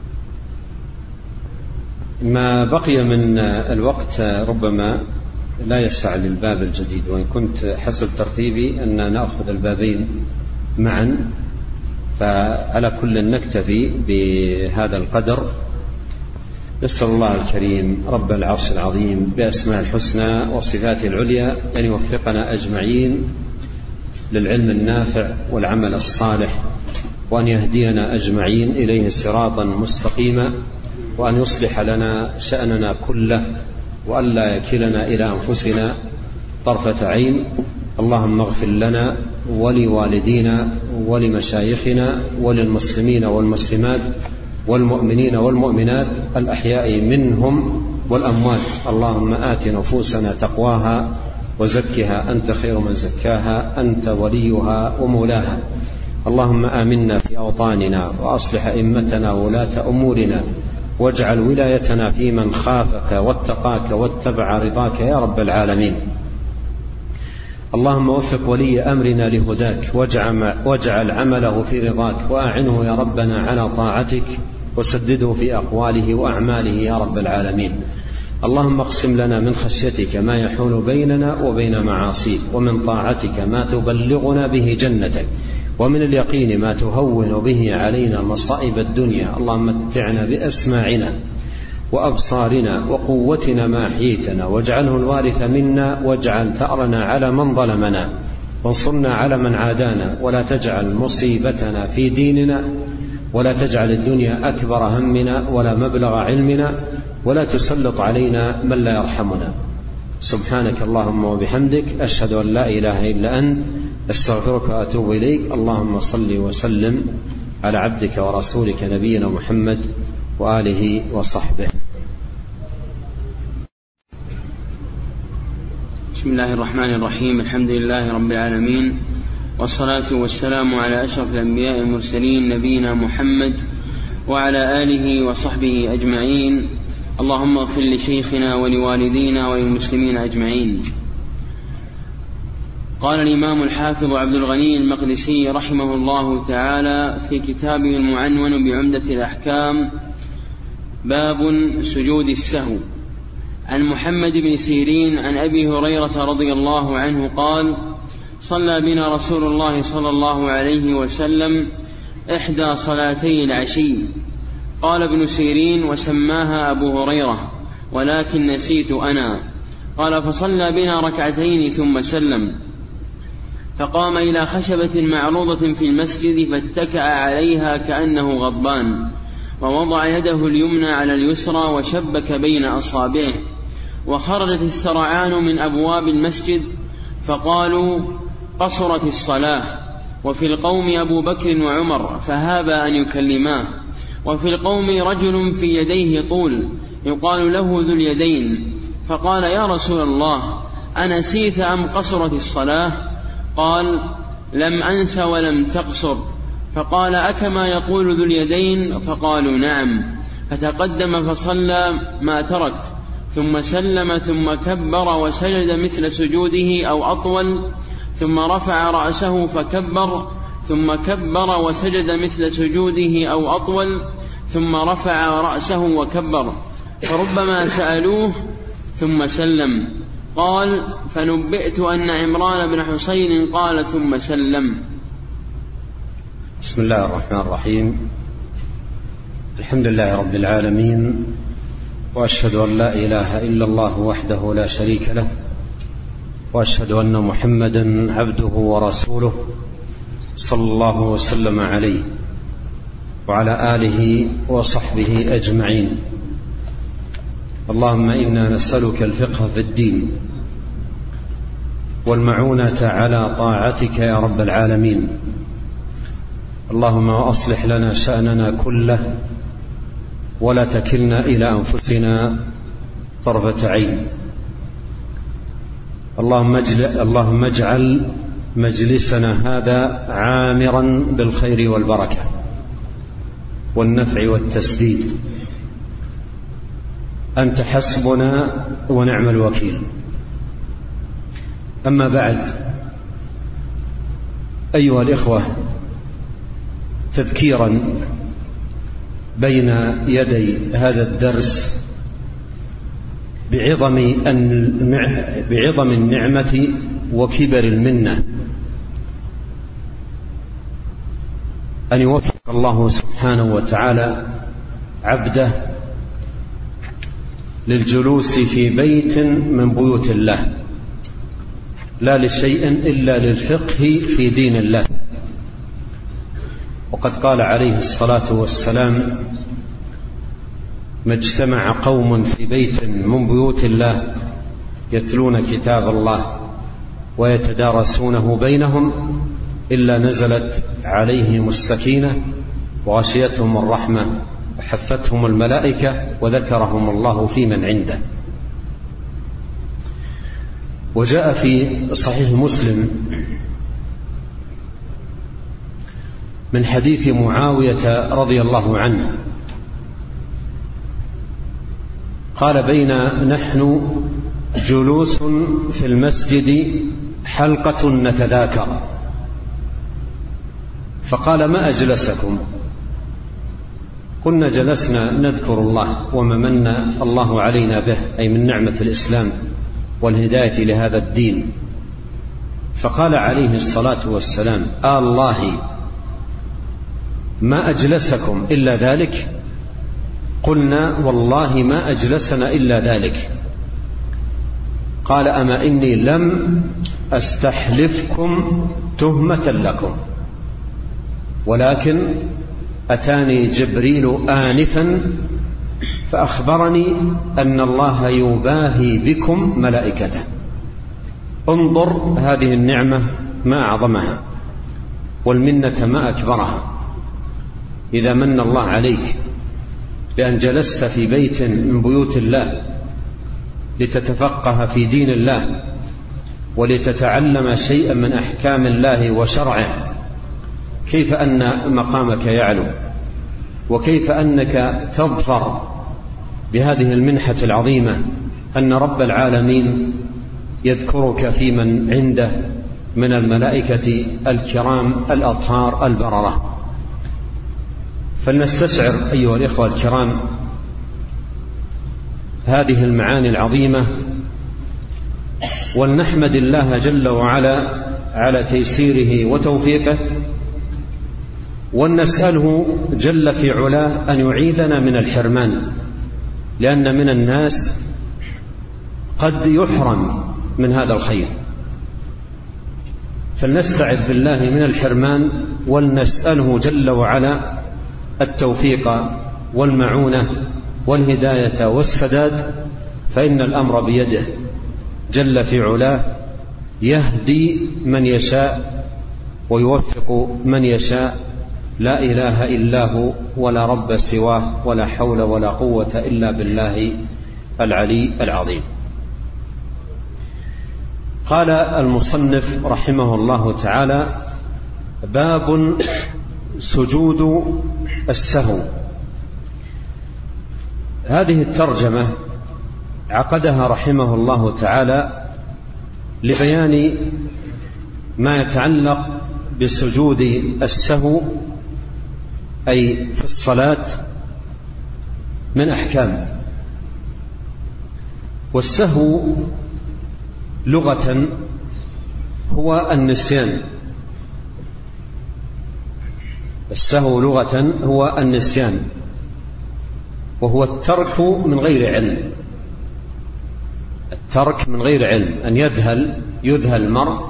[SPEAKER 2] ما بقي من الوقت ربما لا يسع للباب الجديد، وإن كنت حسب ترتيبي أن نأخذ البابين معا، فعلى كل نكتفي بهذا القدر. نسأل الله الكريم رب العرش العظيم بأسماء الحسنى وصفاته العليا أن يوفقنا أجمعين للعلم النافع والعمل الصالح، وأن يهدينا أجمعين إليه صراطا مستقيما، وأن يصلح لنا شأننا كله، وأن لا يكلنا إلى أنفسنا طرفة عين. اللهم اغفر لنا ولوالدينا ولمشايخنا وللمسلمين والمسلمات والمؤمنين والمؤمنات الأحياء منهم والأموات. اللهم آت نفوسنا تقواها وزكها أنت خير من زكاها أنت وليها ومولاها. اللهم آمنا في أوطاننا وأصلح أئمتنا وولاة أمورنا واجعل ولايتنا في من خافك واتقاك واتبع رضاك يا رب العالمين. اللهم وفق ولي أمرنا لهداك واجعل عمله في رضاك وأعنه يا ربنا على طاعتك وسدده في أقواله وأعماله يا رب العالمين. اللهم اقسم لنا من خشيتك ما يحول بيننا وبين معاصيك ومن طاعتك ما تبلغنا به جنتك ومن اليقين ما تهون به علينا مصائب الدنيا. اللهم متعنا بأسماعنا وأبصارنا وقوتنا ما أحييتنا واجعله الوارث منا واجعل ثأرنا على من ظلمنا وانصرنا على من عادانا ولا تجعل مصيبتنا في ديننا ولا تجعل الدنيا أكبر همنا ولا مبلغ علمنا ولا تسلط علينا من لا يرحمنا. سبحانك اللهم وبحمدك أشهد أن لا إله إلا أنت أستغفرك وأتوب إليك. اللهم صل وسلم على عبدك ورسولك نبينا محمد وآله وصحبه.
[SPEAKER 1] بسم الله الرحمن الرحيم. الحمد لله رب العالمين والصلاة والسلام على أشرف الأنبياء المرسلين نبينا محمد وعلى آله وصحبه أجمعين. اللهم اغفر لشيخنا ولوالدينا وللمسلمين أجمعين. قال الإمام الحافظ عبد الغني المقدسي رحمه الله تعالى في كتابه المعنون بعمدة الأحكام: باب سجود السهو. عن محمد بن سيرين عن أبي هريرة رضي الله عنه قال: صلى بنا رسول الله صلى الله عليه وسلم إحدى صلاتي العشي. قال ابن سيرين: وسماها أبو هريرة ولكن نسيت أنا. قال: فصلى بنا ركعتين ثم سلم، فقام إلى خشبة معروضة في المسجد فاتكأ عليها كأنه غضبان، ووضع يده اليمنى على اليسرى وشبك بين أصابعه، وخرجت السرعان من أبواب المسجد فقالوا: قصرت الصلاة. وفي القوم أبو بكر وعمر فهابا أن يكلماه، وفي القوم رجل في يديه طول يقال له ذو اليدين، فقال: يا رسول الله، أنسيت أم قصرت الصلاة؟ قال: لم أنس ولم تقصر. فقال: أكما يقول ذو اليدين؟ فقالوا: نعم. فتقدم فصلى ما ترك، ثم سلم ثم كبر وسجد مثل سجوده أو أطول، ثم رفع رأسه فكبر، ثم كبر وسجد مثل سجوده أو أطول، ثم رفع رأسه وكبر، فربما سألوه ثم سلم. قال: فنبئت أن عمران بن حسين قال ثم سلم.
[SPEAKER 2] بسم الله الرحمن الرحيم. الحمد لله رب العالمين، وأشهد أن لا إله إلا الله وحده لا شريك له، وأشهد أن محمدا عبده ورسوله صلى الله وسلم عليه وعلى آله وصحبه أجمعين. اللهم إنا نسألك الفقه في الدين والمعونة على طاعتك يا رب العالمين. اللهم أصلح لنا شأننا كله ولا تكلنا إلى أنفسنا طرفة عين. اللهم اجعل مجلسنا هذا عامرا بالخير والبركة والنفع والتسديد. أنت حسبنا ونعم الوكيل. أما بعد، أيها الإخوة، تذكيرا بين يدي هذا الدرس بعظم بعظم النعمة وكبر المنة أن يوفق الله سبحانه وتعالى عبده للجلوس في بيت من بيوت الله، لا لشيء إلا للفقه في دين الله. وقد قال عليه الصلاة والسلام: ما اجتمع قوم في بيت من بيوت الله يتلون كتاب الله ويتدارسونه بينهم إلا نزلت عليهم السكينة وغشيتهم الرحمة وحفتهم الملائكة وذكرهم الله في من عنده. وجاء في صحيح مسلم من حديث معاوية رضي الله عنه قال: بين نحن جلوس في المسجد حلقة نتذاكر، فقال: ما أجلسكم؟ قلنا: جلسنا نذكر الله وما من الله علينا به، أي من نعمة الإسلام والهداية لهذا الدين. فقال عليه الصلاة والسلام: آه الله ما أجلسكم إلا ذلك؟ قلنا: والله ما أجلسنا إلا ذلك. قال: أما إني لم أستحلفكم تهمة لكم، ولكن أتاني جبريل آنفا فأخبرني أن الله يباهي بكم ملائكته. انظر هذه النعمة ما أعظمها، والمنة ما أكبرها. إذا من الله عليك بأن جلست في بيت من بيوت الله لتتفقه في دين الله ولتتعلم شيئا من أحكام الله وشرعه، كيف أن مقامك يعلو، وكيف أنك تظفر بهذه المنحة العظيمة أن رب العالمين يذكرك في من عنده من الملائكة الكرام الأطهار البررة. فلنستشعر أيها الإخوة الكرام هذه المعاني العظيمة، ولنحمد الله جل وعلا على تيسيره وتوفيقه، ونسأله جل في علاه أن يعيذنا من الحرمان، لأن من الناس قد يحرم من هذا الخير. فلنستعذ بالله من الحرمان، ولنسأله جل وعلا التوفيق والمعونة والهداية والسداد، فإن الأمر بيده جل في علاه، يهدي من يشاء ويوفق من يشاء، لا إله إلا هو ولا رب سواه ولا حول ولا قوة إلا بالله العلي العظيم. قال المصنف رحمه الله تعالى: باب سجود السهو. هذه الترجمة عقدها رحمه الله تعالى لبيان ما يتعلق بسجود السهو، أي في الصلاة، من أحكام. والسهو لغة هو النسيان. السهو لغة هو النسيان، وهو الترك من غير علم. الترك من غير علم، أن يذهل يذهل المرء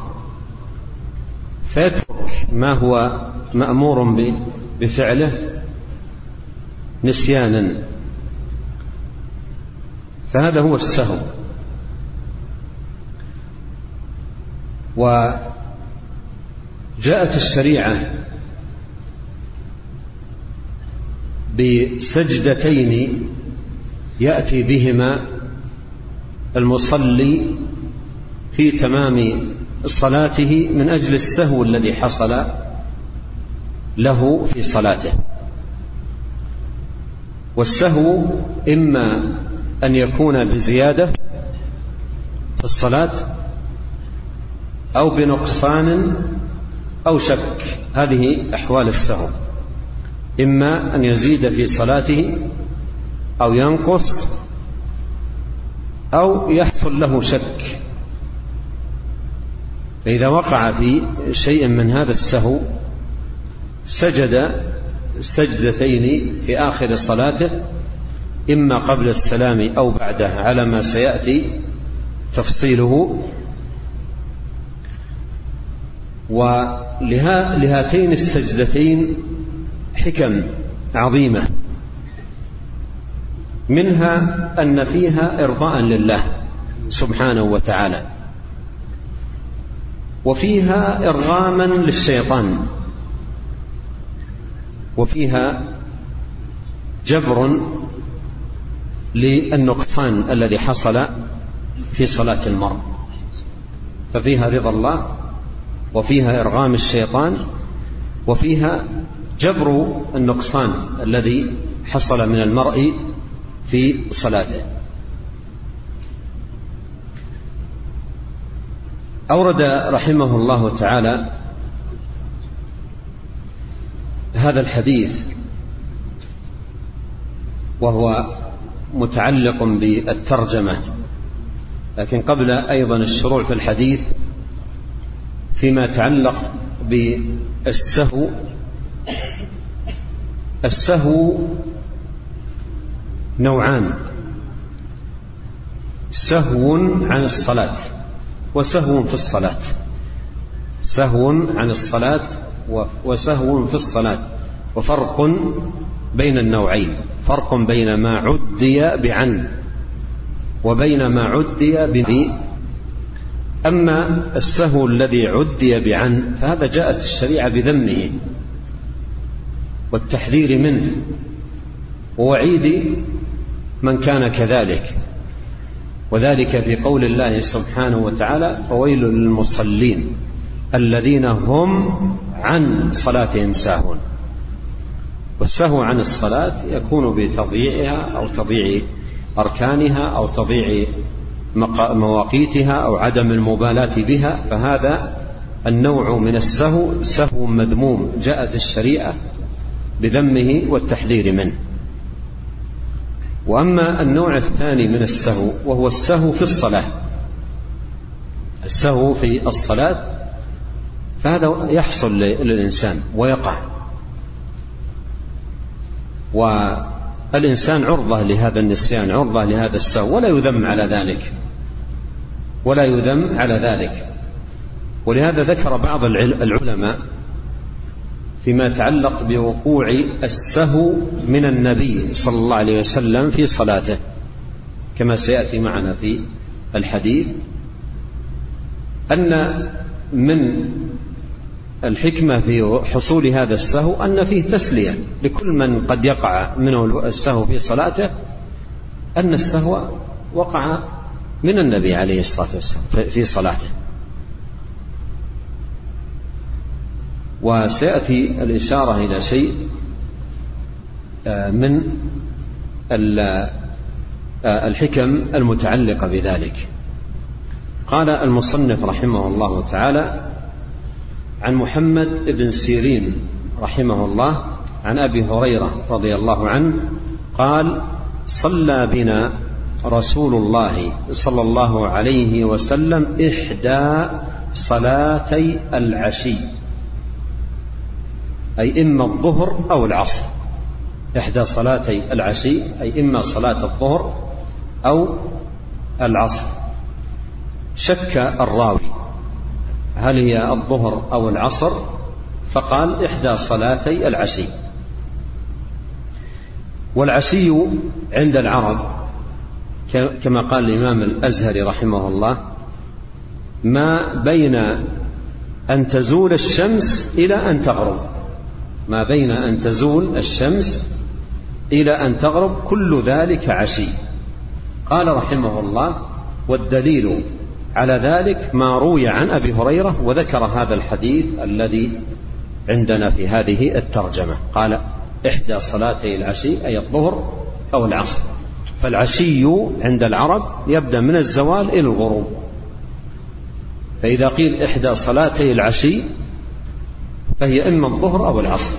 [SPEAKER 2] فيترك ما هو مأمور بفعله نسيانا، فهذا هو السهو. وجاءت الشريعة بسجدتين يأتي بهما المصلي في تمام صلاته من أجل السهو الذي حصل له في صلاته. والسهو إما أن يكون بزيادة في الصلاة، أو بنقصان أو شك. هذه أحوال السهو، إما أن يزيد في صلاته أو ينقص أو يحصل له شك. فإذا وقع في شيء من هذا السهو سجد سجدتين في آخر صلاته، إما قبل السلام أو بعده على ما سيأتي تفصيله. ولهاتين السجدتين حكم عظيمة، منها أن فيها إرضاء لله سبحانه وتعالى، وفيها إرغاما للشيطان، وفيها جبر للنقصان الذي حصل في صلاة المرء. ففيها رضا الله، وفيها إرغام الشيطان، وفيها جبر النقصان الذي حصل من المرء في صلاته. أورد رحمه الله تعالى هذا الحديث وهو متعلق بالترجمة، لكن قبل أيضا الشروع في الحديث فيما يتعلق بالسهو، السهو نوعان: سهو عن الصلاة وسهو في الصلاة. سهو عن الصلاة وسهو في الصلاة، وفرق بين النوعين، فرق بين ما عدي بعن وبين ما عدي بني. أما السهو الذي عدي بعن فهذا جاءت الشريعة بذمه والتحذير منه ووعيد من كان كذلك، وذلك في قول الله سبحانه وتعالى: فويل للمصلين الذين هم عن صلاتهم ساهون. والسهو عن الصلاة يكون بتضييعها أو تضييع أركانها أو تضييع مواقيتها أو عدم المبالاة بها، فهذا النوع من السهو سهو مذموم جاءت الشريعة بذمه والتحذير منه. وأما النوع الثاني من السهو وهو السهو في الصلاة، السهو في الصلاة فهذا يحصل للإنسان ويقع، والإنسان عرضة لهذا النسيان، عرضة لهذا السهو، ولا يذم على ذلك ولا يذم على ذلك. ولهذا ذكر بعض العلماء فيما يتعلق بوقوع السهو من النبي صلى الله عليه وسلم في صلاته كما سيأتي معنا في الحديث، أن من الحكمة في حصول هذا السهو أن فيه تسلية لكل من قد يقع منه السهو في صلاته، أن السهو وقع من النبي عليه الصلاة والسلام في صلاته. وسيأتي الإشارة إلى شيء من الحكم المتعلقة بذلك. قال المصنف رحمه الله تعالى: عن محمد بن سيرين رحمه الله عن أبي هريرة رضي الله عنه قال: صلى بنا رسول الله صلى الله عليه وسلم إحدى صلاتي العشي، أي إما الظهر أو العصر. إحدى صلاتي العشي أي إما صلاة الظهر أو العصر. شك الراوي هل هي الظهر أو العصر، فقال: إحدى صلاتي العشي. والعشي عند العرب كما قال الإمام الأزهري رحمه الله ما بين أن تزول الشمس إلى أن تغرب، ما بين أن تزول الشمس إلى أن تغرب كل ذلك عشي. قال رحمه الله: والدليل على ذلك ما روي عن أبي هريرة، وذكر هذا الحديث الذي عندنا في هذه الترجمة. قال: إحدى صلاتي العشي أي الظهر أو العصر. فالعشي عند العرب يبدأ من الزوال إلى الغروب، فإذا قيل إحدى صلاتي العشي فهي إما الظهر أو العصر.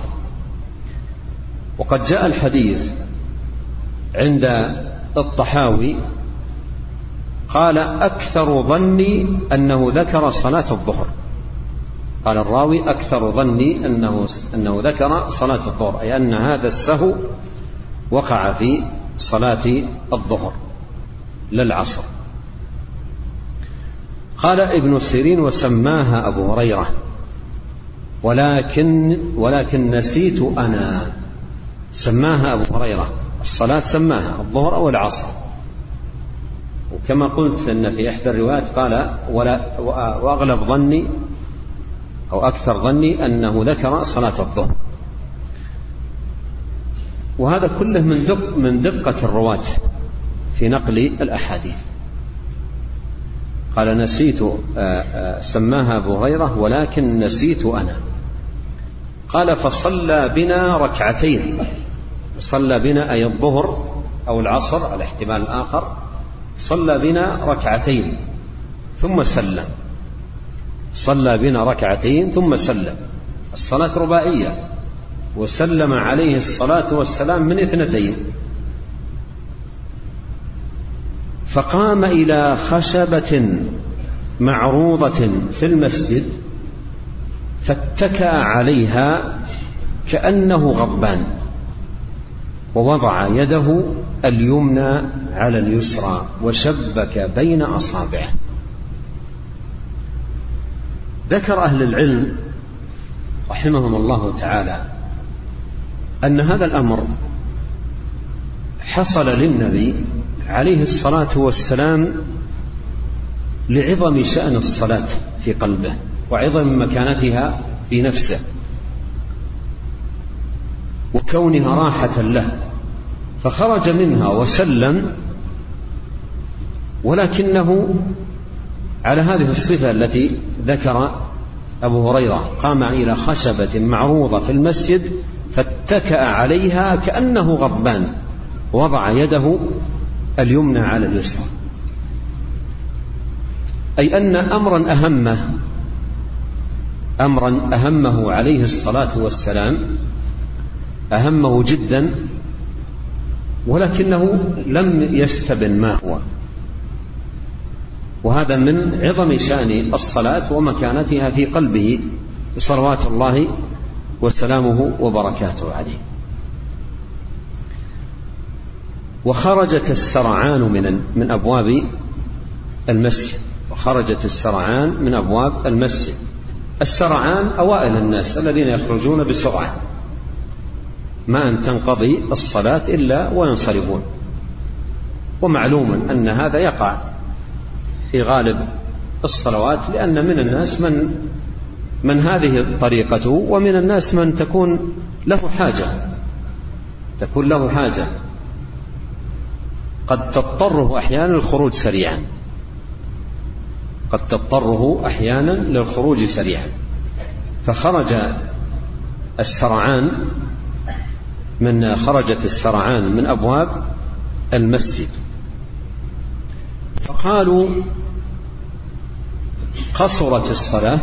[SPEAKER 2] وقد جاء الحديث عند الطحاوي قال: أكثر ظني أنه ذكر صلاة الظهر. قال الراوي: أكثر ظني أنه, أنه ذكر صلاة الظهر، أي أن هذا السهو وقع في صلاة الظهر للعصر. قال ابن سيرين: وسماها أبو هريرة ولكن, ولكن نسيت أنا. سماها أبو هريرة، الصلاة سماها الظهر أو العصر. وكما قلت أن في إحدى الروايات قال: ولا وأغلب ظني أو أكثر ظني أنه ذكر صلاة الظهر. وهذا كله من دق من دقة الرواة في نقل الأحاديث. قال نسيت، سماها أبو هريرة ولكن نسيت أنا. قال فصلى بنا ركعتين، صلى بنا أي الظهر أو العصر على احتمال آخر، صلى بنا ركعتين ثم سلم، صلى بنا ركعتين ثم سلم، الصلاة رباعية، وسلم عليه الصلاة والسلام من اثنتين. فقام إلى خشبة معروضة في المسجد فاتكأ عليها كأنه غضبان، ووضع يده اليمنى على اليسرى وشبك بين أصابعه. ذكر أهل العلم رحمهم الله تعالى أن هذا الأمر حصل للنبي عليه الصلاة والسلام لعظم شأن الصلاة في قلبه وعظم مكانتها في نفسه وكونها راحة له، فخرج منها وسلم، ولكنه على هذه الصفة التي ذكر أبو هريرة، قام إلى خشبة معروضة في المسجد فاتكأ عليها كأنه غضبان، وضع يده اليمنى على اليسرى، أي أن أمرا أهمه أمرا أهمه عليه الصلاة والسلام، أهمه جدا، ولكنه لم يستبن ما هو، وهذا من عظم شأن الصلاة ومكانتها في قلبه صلوات الله وسلامه وبركاته عليه. وخرجت السرعان من من أبواب المسجد وخرجت السرعان من أبواب المسجد. السرعان أوائل الناس الذين يخرجون بسرعة، ما أن تنقضي الصلاة إلا وينصرفون، ومعلوم أن هذا يقع في غالب الصلوات، لأن من الناس من من هذه طريقته، ومن الناس من تكون له حاجة تكون له حاجة قد تضطره أحيانا للخروج سريعا قد تضطره أحيانا للخروج سريعا فخرج السرعان من خرجت السرعان من أبواب المسجد. فقالوا قصرت الصلاة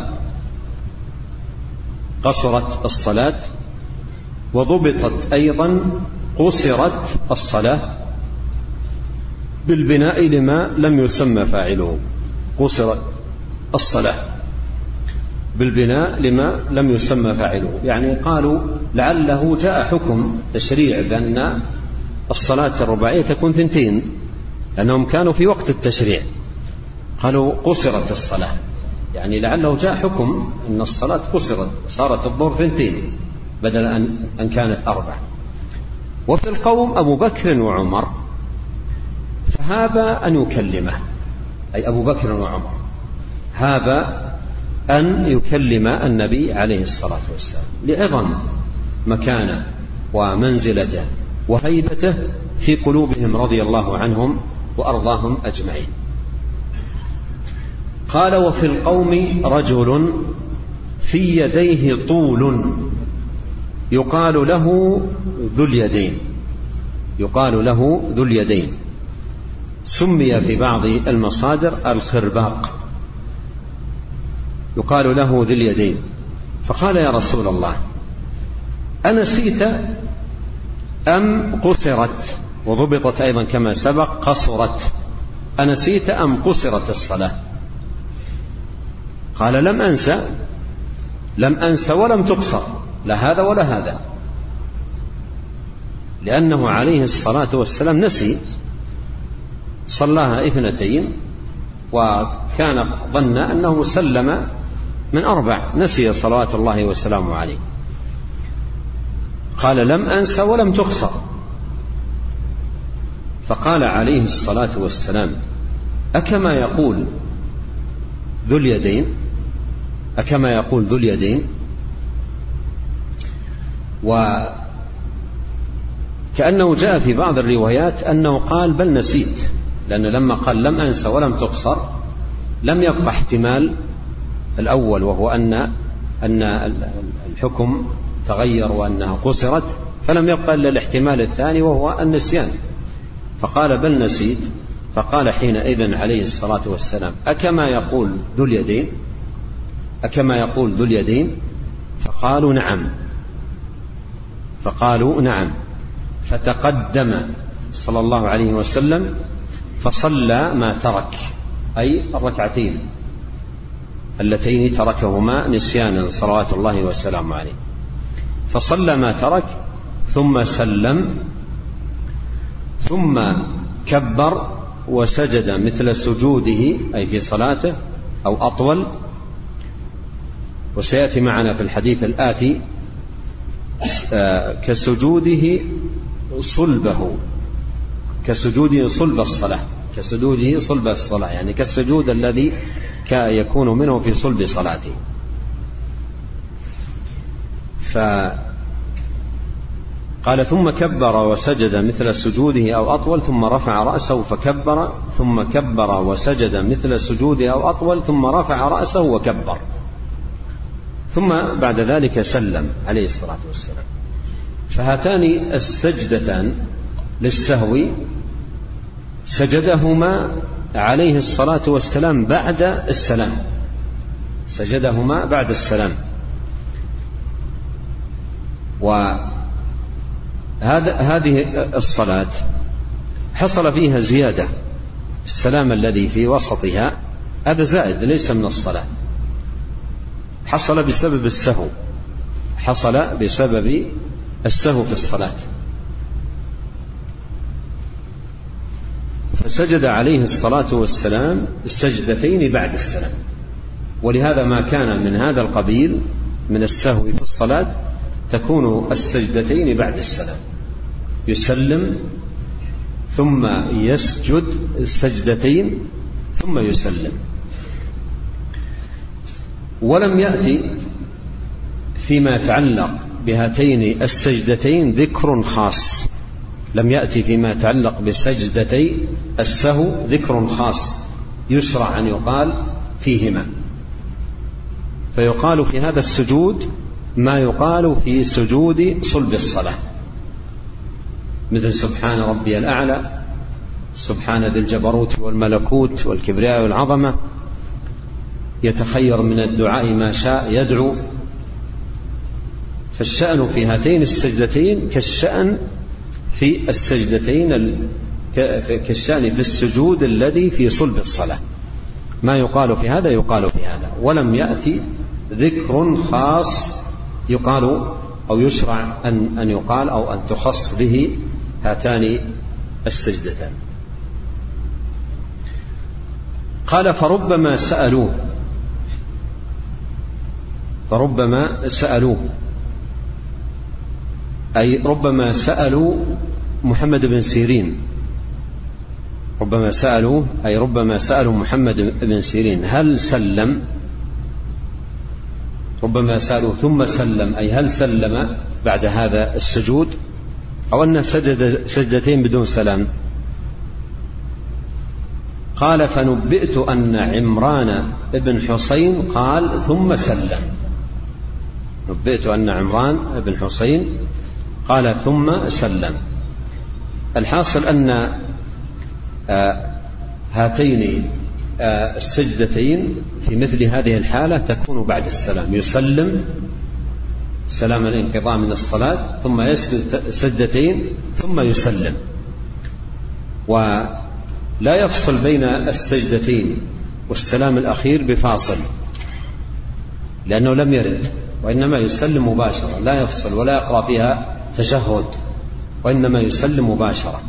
[SPEAKER 2] قصرت الصلاة وضبطت أيضا قصرت الصلاة بالبناء لما لم يسمى فاعله. قصرت الصلاة بالبناء لما لم يسمى فاعله، يعني قالوا لعله جاء حكم تشريع بأن الصلاة الرباعية تكون ثنتين، لأنهم كانوا في وقت التشريع، قالوا قصرت الصلاة، يعني لعله جاء حكم أن الصلاة قصرت صارت الظهر ثنتين بدل أن, أن كانت أربع. وفي القوم أبو بكر وعمر فهابا أن يكلمه، أي أبو بكر وعمر هابا أن يكلم النبي عليه الصلاة والسلام لعظم مكانه ومنزلته وهيبته في قلوبهم رضي الله عنهم وأرضاهم أجمعين. قال وفي القوم رجل في يديه طول يقال له ذو اليدين يقال له ذو اليدين سمي في بعض المصادر الخرباق، يقال له ذو اليدين. فقال يا رسول الله أنسيت أم قصرت؟ وضبطت أيضا كما سبق قصرت. أنسيت أم قصرت الصلاة؟ قال لم أنسى لم أنسى ولم تقصر، لا هذا ولا هذا، لأنه عليه الصلاة والسلام نسي، صلاها اثنتين وكان ظن أنه سلم من أربع، نسي صلوات الله وسلامه عليه. قال لم أنسى ولم تقصر. فقال عليه الصلاة والسلام أكما يقول ذو اليدين أكما يقول ذو اليدين وكأنه جاء في بعض الروايات أنه قال بل نسيت، لأنه لما قال لم أنسى ولم تقصر لم يبقى احتمال الأول وهو أن أن الحكم تغير وأنها قصرت، فلم يبقى إلا الاحتمال الثاني وهو النسيان، فقال بل نسيت. فقال حينئذ عليه الصلاة والسلام أكما يقول ذو اليدين أكما يقول ذو اليدين فقالوا نعم فقالوا نعم فتقدم صلى الله عليه وسلم فصلى ما ترك، أي الركعتين اللتين تركهما نسيانا صلوات الله وسلامه عليه، فصلى ما ترك ثم سلم ثم كبر وسجد مثل سجوده أي في صلاته أو أطول. وسيأتي معنا في الحديث الآتي كسجوده صلبه كسجوده صلب الصلاة كسجوده صلب الصلاة يعني كالسجود الذي يكون منه في صلب صلاته. فقال ثم كبر وسجد مثل سجوده أو أطول ثم رفع رأسه فكبر ثم كبر وسجد مثل سجوده أو أطول ثم رفع رأسه وكبر، ثم بعد ذلك سلم عليه الصلاة والسلام. فهاتان السجدتان للسهو سجدهما عليه الصلاة والسلام بعد السلام سجدهما بعد السلام. وهذه الصلاة حصل فيها زيادة، السلام الذي في وسطها هذا زائد ليس من الصلاة، حصل بسبب السهو حصل بسبب السهو في الصلاة، فسجد عليه الصلاة والسلام السجدتين بعد السلام. ولهذا ما كان من هذا القبيل من السهو في الصلاة تكون السجدتين بعد السلام، يسلم ثم يسجد السجدتين ثم يسلم. ولم يأتي فيما يتعلق بهاتين السجدتين ذكر خاص، لم يأتي فيما يتعلق بسجدتي السهو ذكر خاص يشرع أن يقال فيهما، فيقال في هذا السجود ما يقال في سجود صلب الصلاة، مثل سبحان ربي الأعلى، سبحان ذي الجبروت والملكوت والكبرياء والعظمة، يتخير من الدعاء ما شاء، يدعو. فالشأن في هاتين السجدتين كالشأن في السجدتين كالشأن في السجود الذي في صلب الصلاة، ما يقال في هذا يقال في هذا، ولم يأتي ذكر خاص يقال أو يشرع أن أن يقال أو أن تخص به هاتان السجدتان. قال فربما سألوه فربما سألوه أي ربما سألوا محمد بن سيرين ربما سألوا أي ربما سألوا محمد بن سيرين هل سلم، ربما سألوا ثم سلم أي هل سلم بعد هذا السجود أو أن سجد سجدتين بدون سلام. قال فنبئت أن عمران بن حسين قال ثم سلم، نبئت أن عمران بن حسين قال ثم سلم. الحاصل أن هاتين السجدتين في مثل هذه الحالة تكون بعد السلام، يسلم سلام الانقضاء من الصلاة ثم يسجد سجدتين ثم يسلم، ولا يفصل بين السجدتين والسلام الأخير بفاصل لأنه لم يرد، وإنما يسلم مباشرة، لا يفصل ولا يقرأ فيها تشهد، وإنما يسلم مباشرة،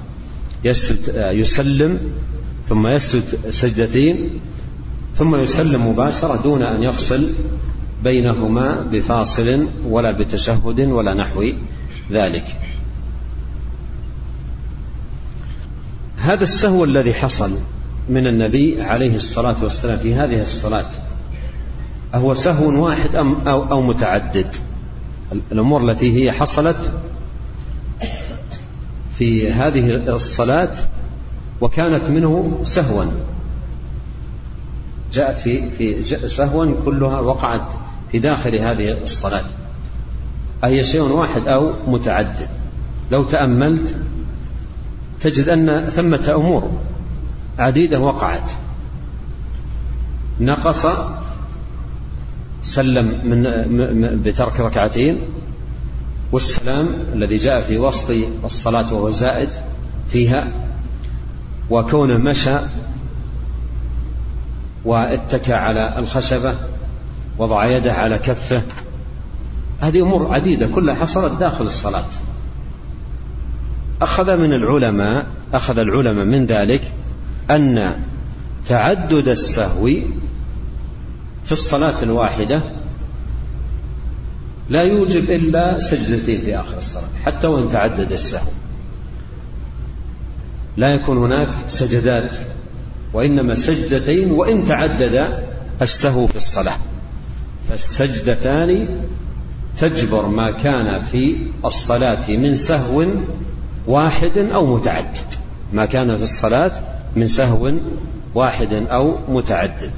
[SPEAKER 2] يسلم ثم يسجد سجدتين ثم يسلم مباشرة دون أن يفصل بينهما بفاصل ولا بتشهد ولا نحو ذلك. هذا السهو الذي حصل من النبي عليه الصلاة والسلام في هذه الصلاة أهو سهو واحد أم أو, أو متعدد؟ الأمور التي هي حصلت في هذه الصلاة وكانت منه سهوا جاءت في في سهوا كلها وقعت في داخل هذه الصلاة، أي شيء واحد أو متعدد. لو تأملت تجد أن ثمة أمور عديدة وقعت. نقص، سلم من بترك ركعتين، والسلام الذي جاء في وسط الصلاة وهو زائد فيها، وكونه مشى واتكى على الخشبة، وضع يده على كفه، هذه أمور عديدة كلها حصلت داخل الصلاة. أخذ من العلماء أخذ العلماء من ذلك أن تعدد السهو في الصلاة الواحدة لا يوجب إلا سجدتين في آخر الصلاة، حتى وإن تعدد السهو لا يكون هناك سجدات، وإنما سجدتين وإن تعدد السهو في الصلاة. فالسجدتان تجبر ما كان في الصلاة من سهو واحد أو متعدد، ما كان في الصلاة من سهو واحد أو متعدد.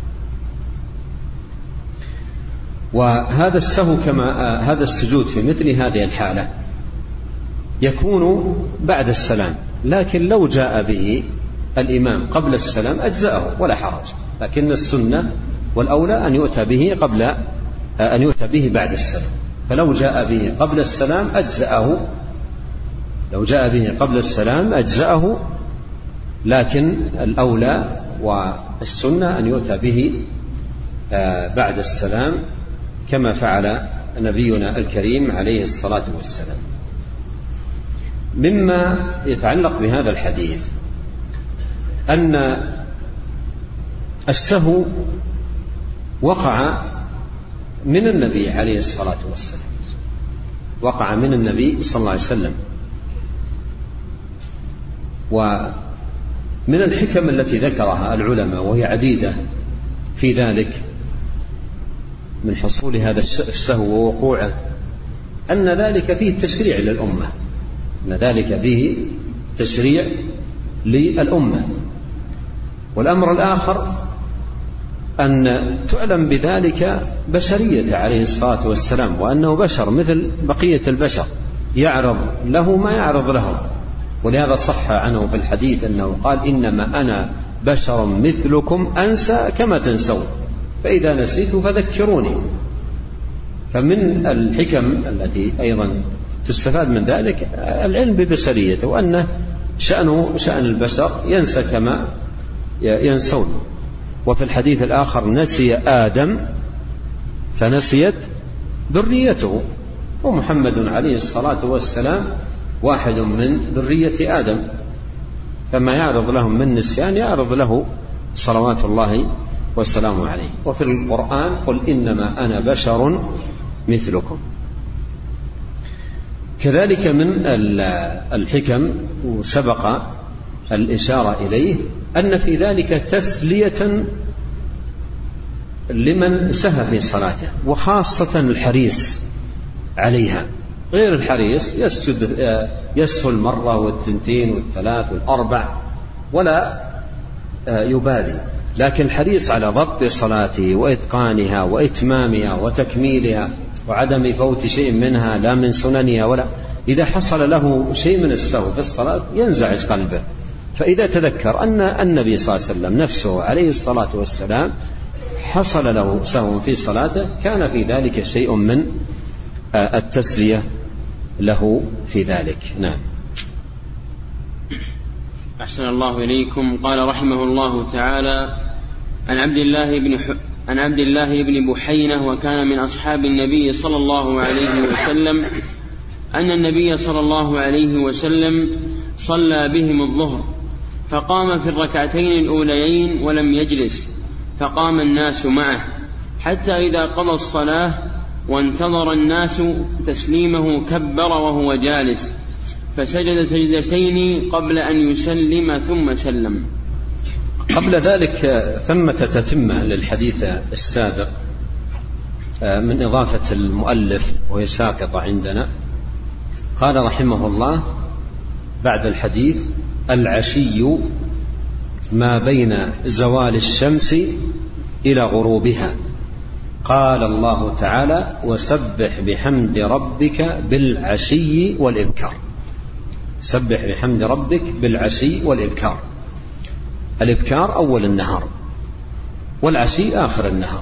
[SPEAKER 2] وهذا السهو كما هذا السجود في مثل هذه الحالة يكون بعد السلام، لكن لو جاء به الإمام قبل السلام أجزأه ولا حرج، لكن السنة والأولى أن يؤتى به قبل أن يؤتى به بعد السلام. فلو جاء به قبل السلام أجزأه لو جاء به قبل السلام أجزأه لكن الأولى والسنة أن يؤتى به بعد السلام، كما فعل نبينا الكريم عليه الصلاة والسلام. مما يتعلق بهذا الحديث أن السهو وقع من النبي عليه الصلاة والسلام، وقع من النبي صلى الله عليه وسلم. ومن الحكم التي ذكرها العلماء وهي عديدة في ذلك من حصول هذا السهو ووقوعه أن ذلك فيه تشريع للأمة، أن ذلك فيه تشريع للأمة. والأمر الآخر أن تعلم بذلك بشرية عليه الصلاة والسلام، وأنه بشر مثل بقية البشر يعرض له ما يعرض لهم. ولهذا صح عنه في الحديث أنه قال: إنما أنا بشر مثلكم أنسى كما تنسون، فإذا نسيت فذكروني. فمن الحكم التي أيضا تستفاد من ذلك العلم ببشريته، وأنه شأنه شأن البشر ينسى كما ينسون. وفي الحديث الآخر: نسي آدم فنسيت ذريته، ومحمد عليه الصلاة والسلام واحد من ذرية آدم، فما يعرض لهم من نسيان يعرض له صلوات الله والسلام عليه. وفي القرآن: قل إنما أنا بشر مثلكم. كذلك من الحكم وسبق الإشارة إليه أن في ذلك تسلية لمن سهى في صلاته، وخاصة الحريص عليها. غير الحريص يسجد يسهل مرة والثنتين والثلاث والأربع ولا يبالي، لكن الحريص على ضبط صلاته وإتقانها وإتمامها وتكميلها وعدم فوت شيء منها لا من سننها ولا، إذا حصل له شيء من السهو في الصلاة ينزعج قلبه. فإذا تذكر أن النبي صلى الله عليه وسلم نفسه عليه الصلاة والسلام حصل له سهو في صلاته، كان في ذلك شيء من التسلية له في ذلك. نعم.
[SPEAKER 1] أحسن الله إليكم. قال رحمه الله تعالى: عن عبد الله بن ح... عن عبد الله بن بحينة، وكان من أصحاب النبي صلى الله عليه وسلم، أن النبي صلى الله عليه وسلم صلى بهم الظهر، فقام في الركعتين الأوليين ولم يجلس، فقام الناس معه حتى إذا قضى الصلاة وانتظر الناس تسليمه كبر وهو جالس، فسجد سجدتين قبل أن يسلم ثم سلم.
[SPEAKER 2] قبل ذلك ثمة تتمة للحديث السابق من إضافة المؤلف وهي ساقطة عندنا. قال رحمه الله بعد الحديث: العشي ما بين زوال الشمس إلى غروبها. قال الله تعالى: وسبح بحمد ربك بالعشي والإبكار. سبح بحمد ربك بالعشي والإبكار. الإبكار أول النهار، والعشي آخر النهار،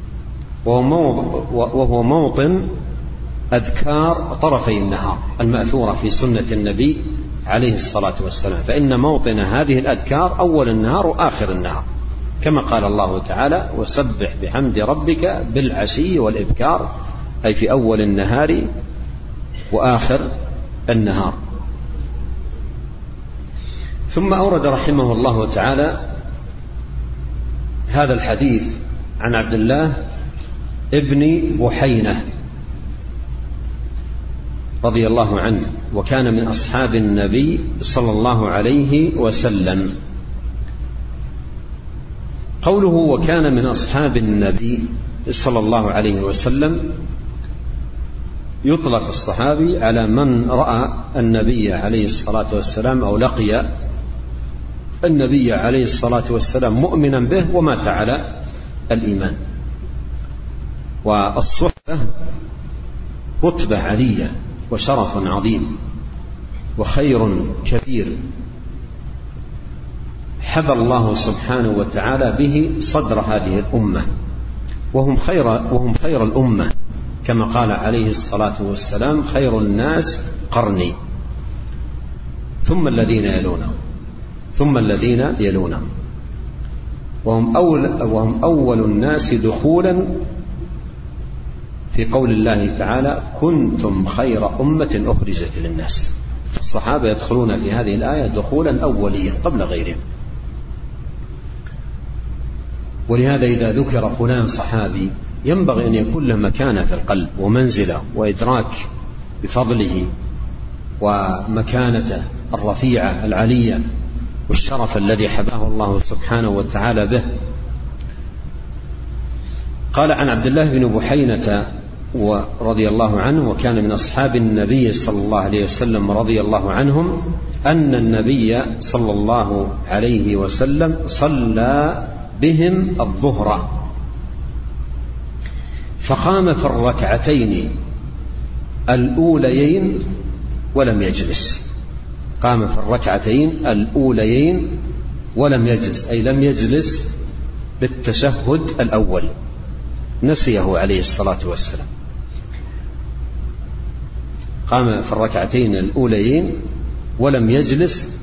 [SPEAKER 2] وهو موطن أذكار طرفي النهار المأثورة في سنة النبي عليه الصلاة والسلام، فإن موطن هذه الأذكار أول النهار وآخر النهار، كما قال الله تعالى: وسبح بحمد ربك بالعشي والإبكار، أي في أول النهار وآخر النهار. ثم أورد رحمه الله تعالى هذا الحديث عن عبد الله ابن بحينة رضي الله عنه، وكان من أصحاب النبي صلى الله عليه وسلم. قوله وكان من أصحاب النبي صلى الله عليه وسلم يطلق الصحابي على من رأى النبي عليه الصلاة والسلام أو لقي النبي عليه الصلاة والسلام مؤمنا به ومات على الإيمان. والصحبة رتبة علية وشرف عظيم وخير كبير حبى الله سبحانه وتعالى به صدر هذه الأمة، وهم خير, وهم خير الأمة، كما قال عليه الصلاة والسلام: خير الناس قرني ثم الذين يلونهم ثم الذين يلونهم، وهم أول, وهم أول الناس دخولا في قول الله تعالى: كنتم خير أمة أخرجت للناس. الصحابة يدخلون في هذه الآية دخولا أوليا قبل غيرهم. ولهذا إذا ذكر فلان صحابي ينبغي أن يكون له مكانة في القلب ومنزلة وإدراك بفضله ومكانته الرفيعة العلية والشرف الذي حباه الله سبحانه وتعالى به. قال عن عبد الله بن بحينة رضي الله عنه، وكان من أصحاب النبي صلى الله عليه وسلم رضي الله عنهم، أن النبي صلى الله عليه وسلم صلى بهم الظهر فقام في الركعتين الأوليين ولم يجلس. قام في الركعتين الأوليين ولم يجلس، أي لم يجلس بالتشهد الأول، نسيه عليه الصلاة والسلام. قام في الركعتين الأوليين ولم يجلس،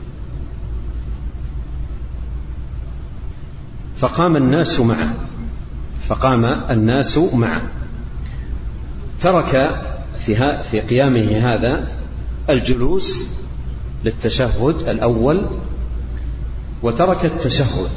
[SPEAKER 2] فقام الناس معه فقام الناس معه ترك في, في قيامه هذا الجلوس للتشهد الأول، وترك التشهد،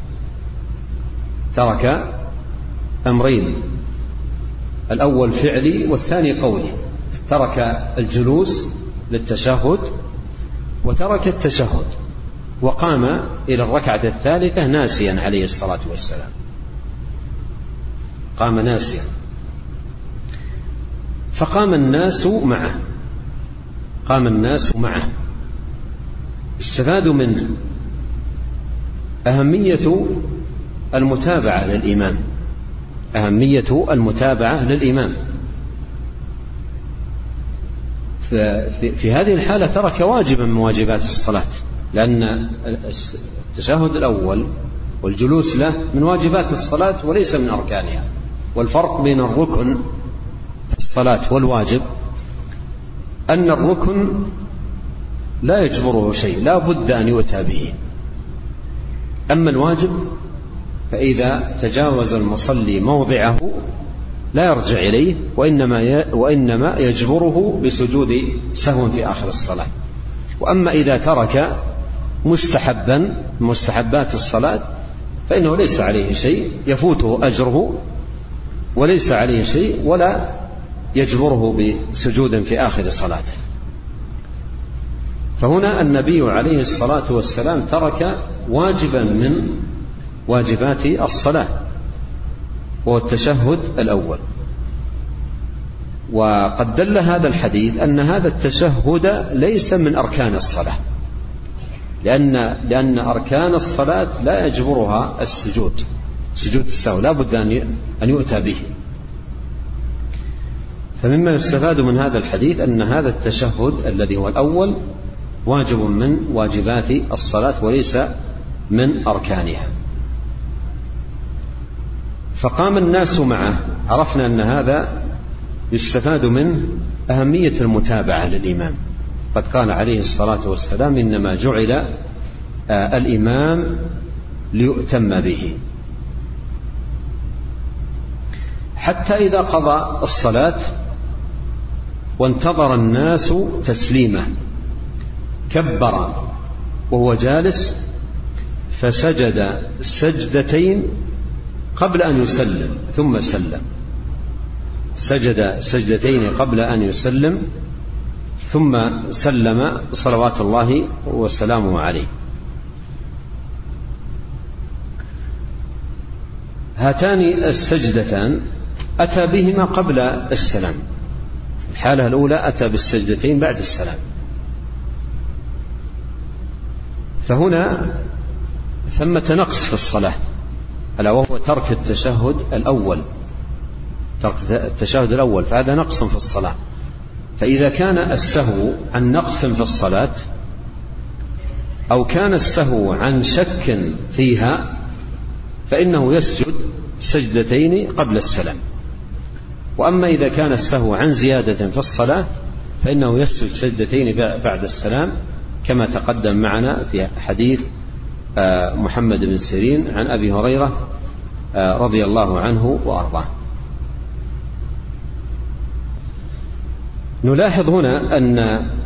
[SPEAKER 2] ترك أمرين: الأول فعلي والثاني قولي. ترك الجلوس للتشهد وترك التشهد، وقام إلى الركعة الثالثة ناسيا عليه الصلاة والسلام، قام ناسيا، فقام الناس معه قام الناس معه استفاد منه أهمية المتابعة للإمام أهمية المتابعة للإمام. في هذه الحالة ترك واجبا من واجبات الصلاة، لأن التشهد الأول والجلوس له من واجبات الصلاة وليس من أركانها. والفرق بين الركن في الصلاة والواجب أن الركن لا يجبره شيء، لا بد أن يؤتى به. أما الواجب فإذا تجاوز المصلي موضعه لا يرجع إليه، وإنما وإنما يجبره بسجود سهو في آخر الصلاة. وأما إذا ترك مستحبا مستحبات الصلاة فإنه ليس عليه شيء، يفوته أجره وليس عليه شيء، ولا يجبره بسجود في آخر صلاته. فهنا النبي عليه الصلاة والسلام ترك واجبا من واجبات الصلاة وهو التشهد الأول. وقد دل هذا الحديث أن هذا التشهد ليس من أركان الصلاة، لأن, لأن أركان الصلاة لا يجبرها السجود، سجود السهو لا بد أن يؤتى به. فمما يستفاد من هذا الحديث أن هذا التشهد الذي هو الأول واجب من واجبات الصلاة وليس من أركانها. فقام الناس معه. عرفنا أن هذا يستفاد منه أهمية المتابعة للإمام. قد قال عليه الصلاة والسلام إنما جعل آه الإمام ليؤتم به. حتى إذا قضى الصلاة وانتظر الناس تسليمه كبر وهو جالس فسجد سجدتين قبل أن يسلم ثم سلم. سجد سجدتين قبل أن يسلم ثم سلم صلوات الله وسلامه عليه. هاتان السجدتان أتى بهما قبل السلام. الحالة الأولى أتى بالسجدتين بعد السلام. فهنا ثمة نقص في الصلاة ألا وهو ترك التشهد الأول. ترك التشهد الأول فهذا نقص في الصلاة. فإذا كان السهو عن نقص في الصلاة أو كان السهو عن شك فيها فإنه يسجد سجدتين قبل السلام. وأما إذا كان السهو عن زيادة في الصلاة فإنه يسجد سجدتين بعد السلام كما تقدم معنا في حديث محمد بن سيرين عن أبي هريرة رضي الله عنه وأرضاه. نلاحظ هنا أن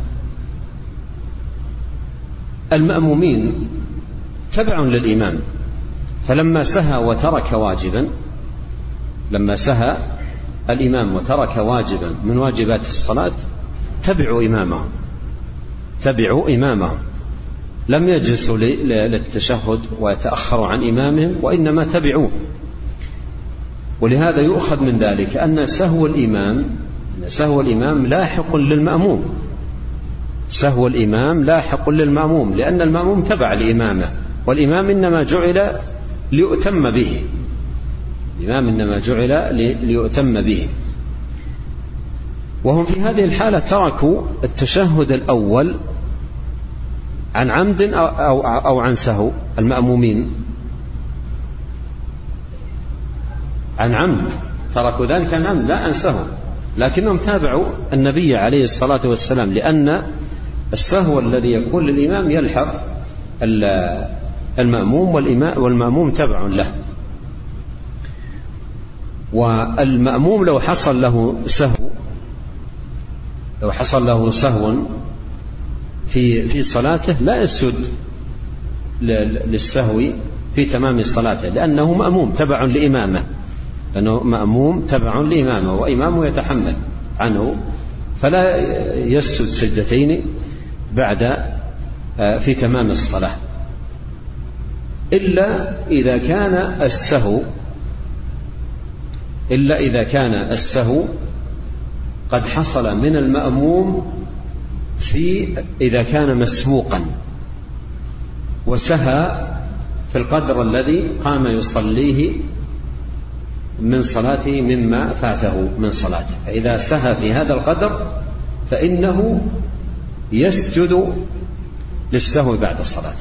[SPEAKER 2] المأمومين تبع للإمام. فلما سهى وترك واجبا لما سهى الإمام وترك واجبا من واجبات الصلاة تبعوا إمامهم تبعوا إمامهم لم يجلسوا للتشهد ويتأخروا عن إمامهم وإنما تبعوه. ولهذا يؤخذ من ذلك أن سهو الإمام سهو الإمام لاحق للمأموم. سهو الإمام لاحق للمأموم لأن المأموم تبع لإمامه والإمام إنما جعل ليؤتم به. الإمام إنما جعل ليؤتم به. وهم في هذه الحالة تركوا التشهد الأول عن عمد أو, أو, أو عن سهو. المأمومين عن عمد تركوا ذلك عن عمد لا عن سهو لكنهم تابعوا النبي عليه الصلاة والسلام لأن السهو الذي يكون للإمام يلحق المأموم والمأموم تبع له. والمأموم لو حصل له سهو لو حصل له سهو في في صلاته لا يسجد للسهو في تمام صلاته لأنه مأموم تبع لإمامه لأنه مأموم تبع لإمامه وإمامه يتحمل عنه فلا يسجد سجدتين بعد في تمام الصلاة إلا إذا كان السهو إلا إذا كان السهو قد حصل من المأموم في إذا كان مسبوقا وسهى في القدر الذي قام يصليه من صلاته مما فاته من صلاته. فإذا سهى في هذا القدر فإنه يسجد للسهو بعد صلاته.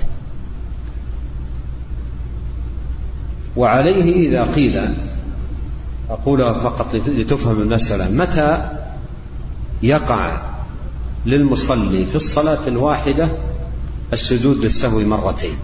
[SPEAKER 2] وعليه إذا قيل أقولها فقط لتفهم المسألة متى يقع للمصلي في الصلاة الواحدة السجود للسهو مرتين.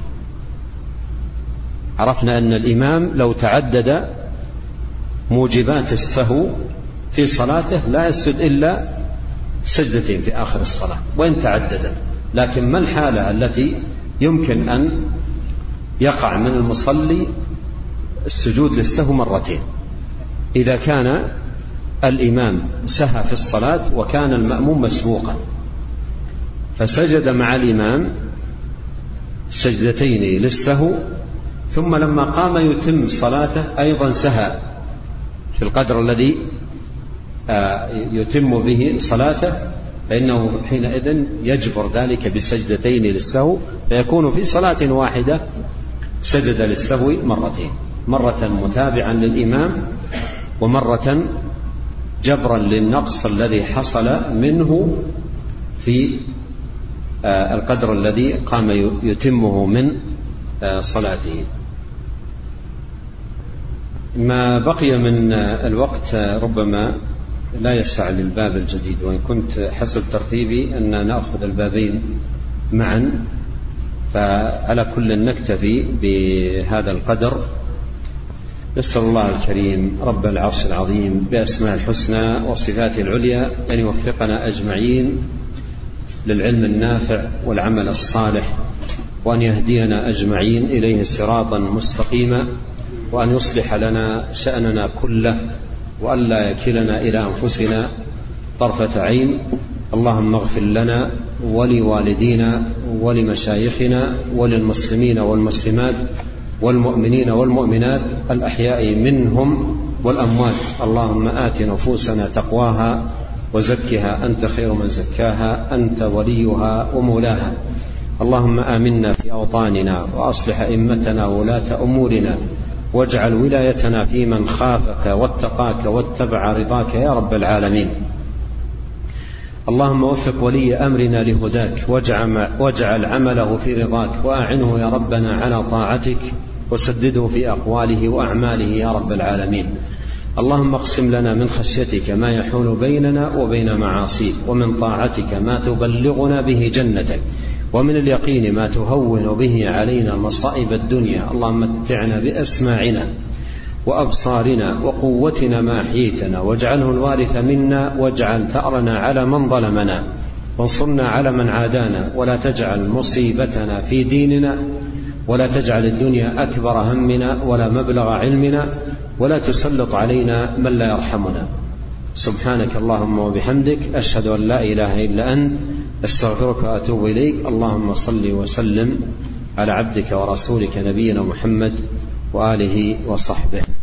[SPEAKER 2] عرفنا أن الإمام لو تعدد موجبات السهو في صلاته لا يسجد إلا سجدتين في آخر الصلاة وإن تعددت. لكن ما الحالة التي يمكن أن يقع من المصلي السجود للسهو مرتين؟ إذا كان الإمام سهى في الصلاة وكان المأموم مسبوقا فسجد مع الإمام سجدتين للسهو ثم لما قام يتم صلاته أيضا سهى في القدر الذي يتم به صلاته فإنه حينئذ يجبر ذلك بسجدتين للسهو فيكون في صلاة واحدة سجد للسهو مرتين. مرة متابعا للإمام ومرة جبرا للنقص الذي حصل منه في القدر الذي قام يتمه من صلاته. ما بقي من الوقت ربما لا يسع للباب الجديد، وإن كنت حسب ترتيبي أن نأخذ البابين معا، فعلى كل نكتفي بهذا القدر. نسأل الله الكريم رب العرش العظيم بأسماء الحسنى وصفاته العليا أن يوفقنا أجمعين للعلم النافع والعمل الصالح، وأن يهدينا أجمعين إليه صراطا مستقيما، وأن يصلح لنا شأننا كله، وأن لا يكلنا إلى أنفسنا طرفة عين. اللهم اغفر لنا ولوالدينا ولمشايخنا وللمسلمين والمسلمات والمؤمنين والمؤمنات الأحياء منهم والأموات. اللهم آت نفوسنا تقواها وزكها أنت خير من زكاها، أنت وليها ومولاها. اللهم آمنا في أوطاننا وأصلح أئمتنا وولاة أمورنا، واجعل ولايتنا في من خافك واتقاك واتبع رضاك يا رب العالمين. اللهم وفق ولي أمرنا لهداك، واجعل عمله في رضاك، وأعنه يا ربنا على طاعتك، وسدده في أقواله وأعماله يا رب العالمين. اللهم اقسم لنا من خشيتك ما يحول بيننا وبين معاصيك، ومن طاعتك ما تبلغنا به جنتك، ومن اليقين ما تهون به علينا مصائب الدنيا. اللهم متعنا بأسماعنا وأبصارنا وقوتنا ما أحييتنا، واجعله الوارث منا، واجعل ثأرنا على من ظلمنا، وانصرنا على من عادانا، ولا تجعل مصيبتنا في ديننا، ولا تجعل الدنيا أكبر همنا ولا مبلغ علمنا، ولا تسلط علينا من لا يرحمنا. سبحانك اللهم وبحمدك، أشهد أن لا إله إلا أنت، أستغفرك وأتوب إليك. اللهم صل وسلم على عبدك ورسولك نبينا محمد وآله وصحبه.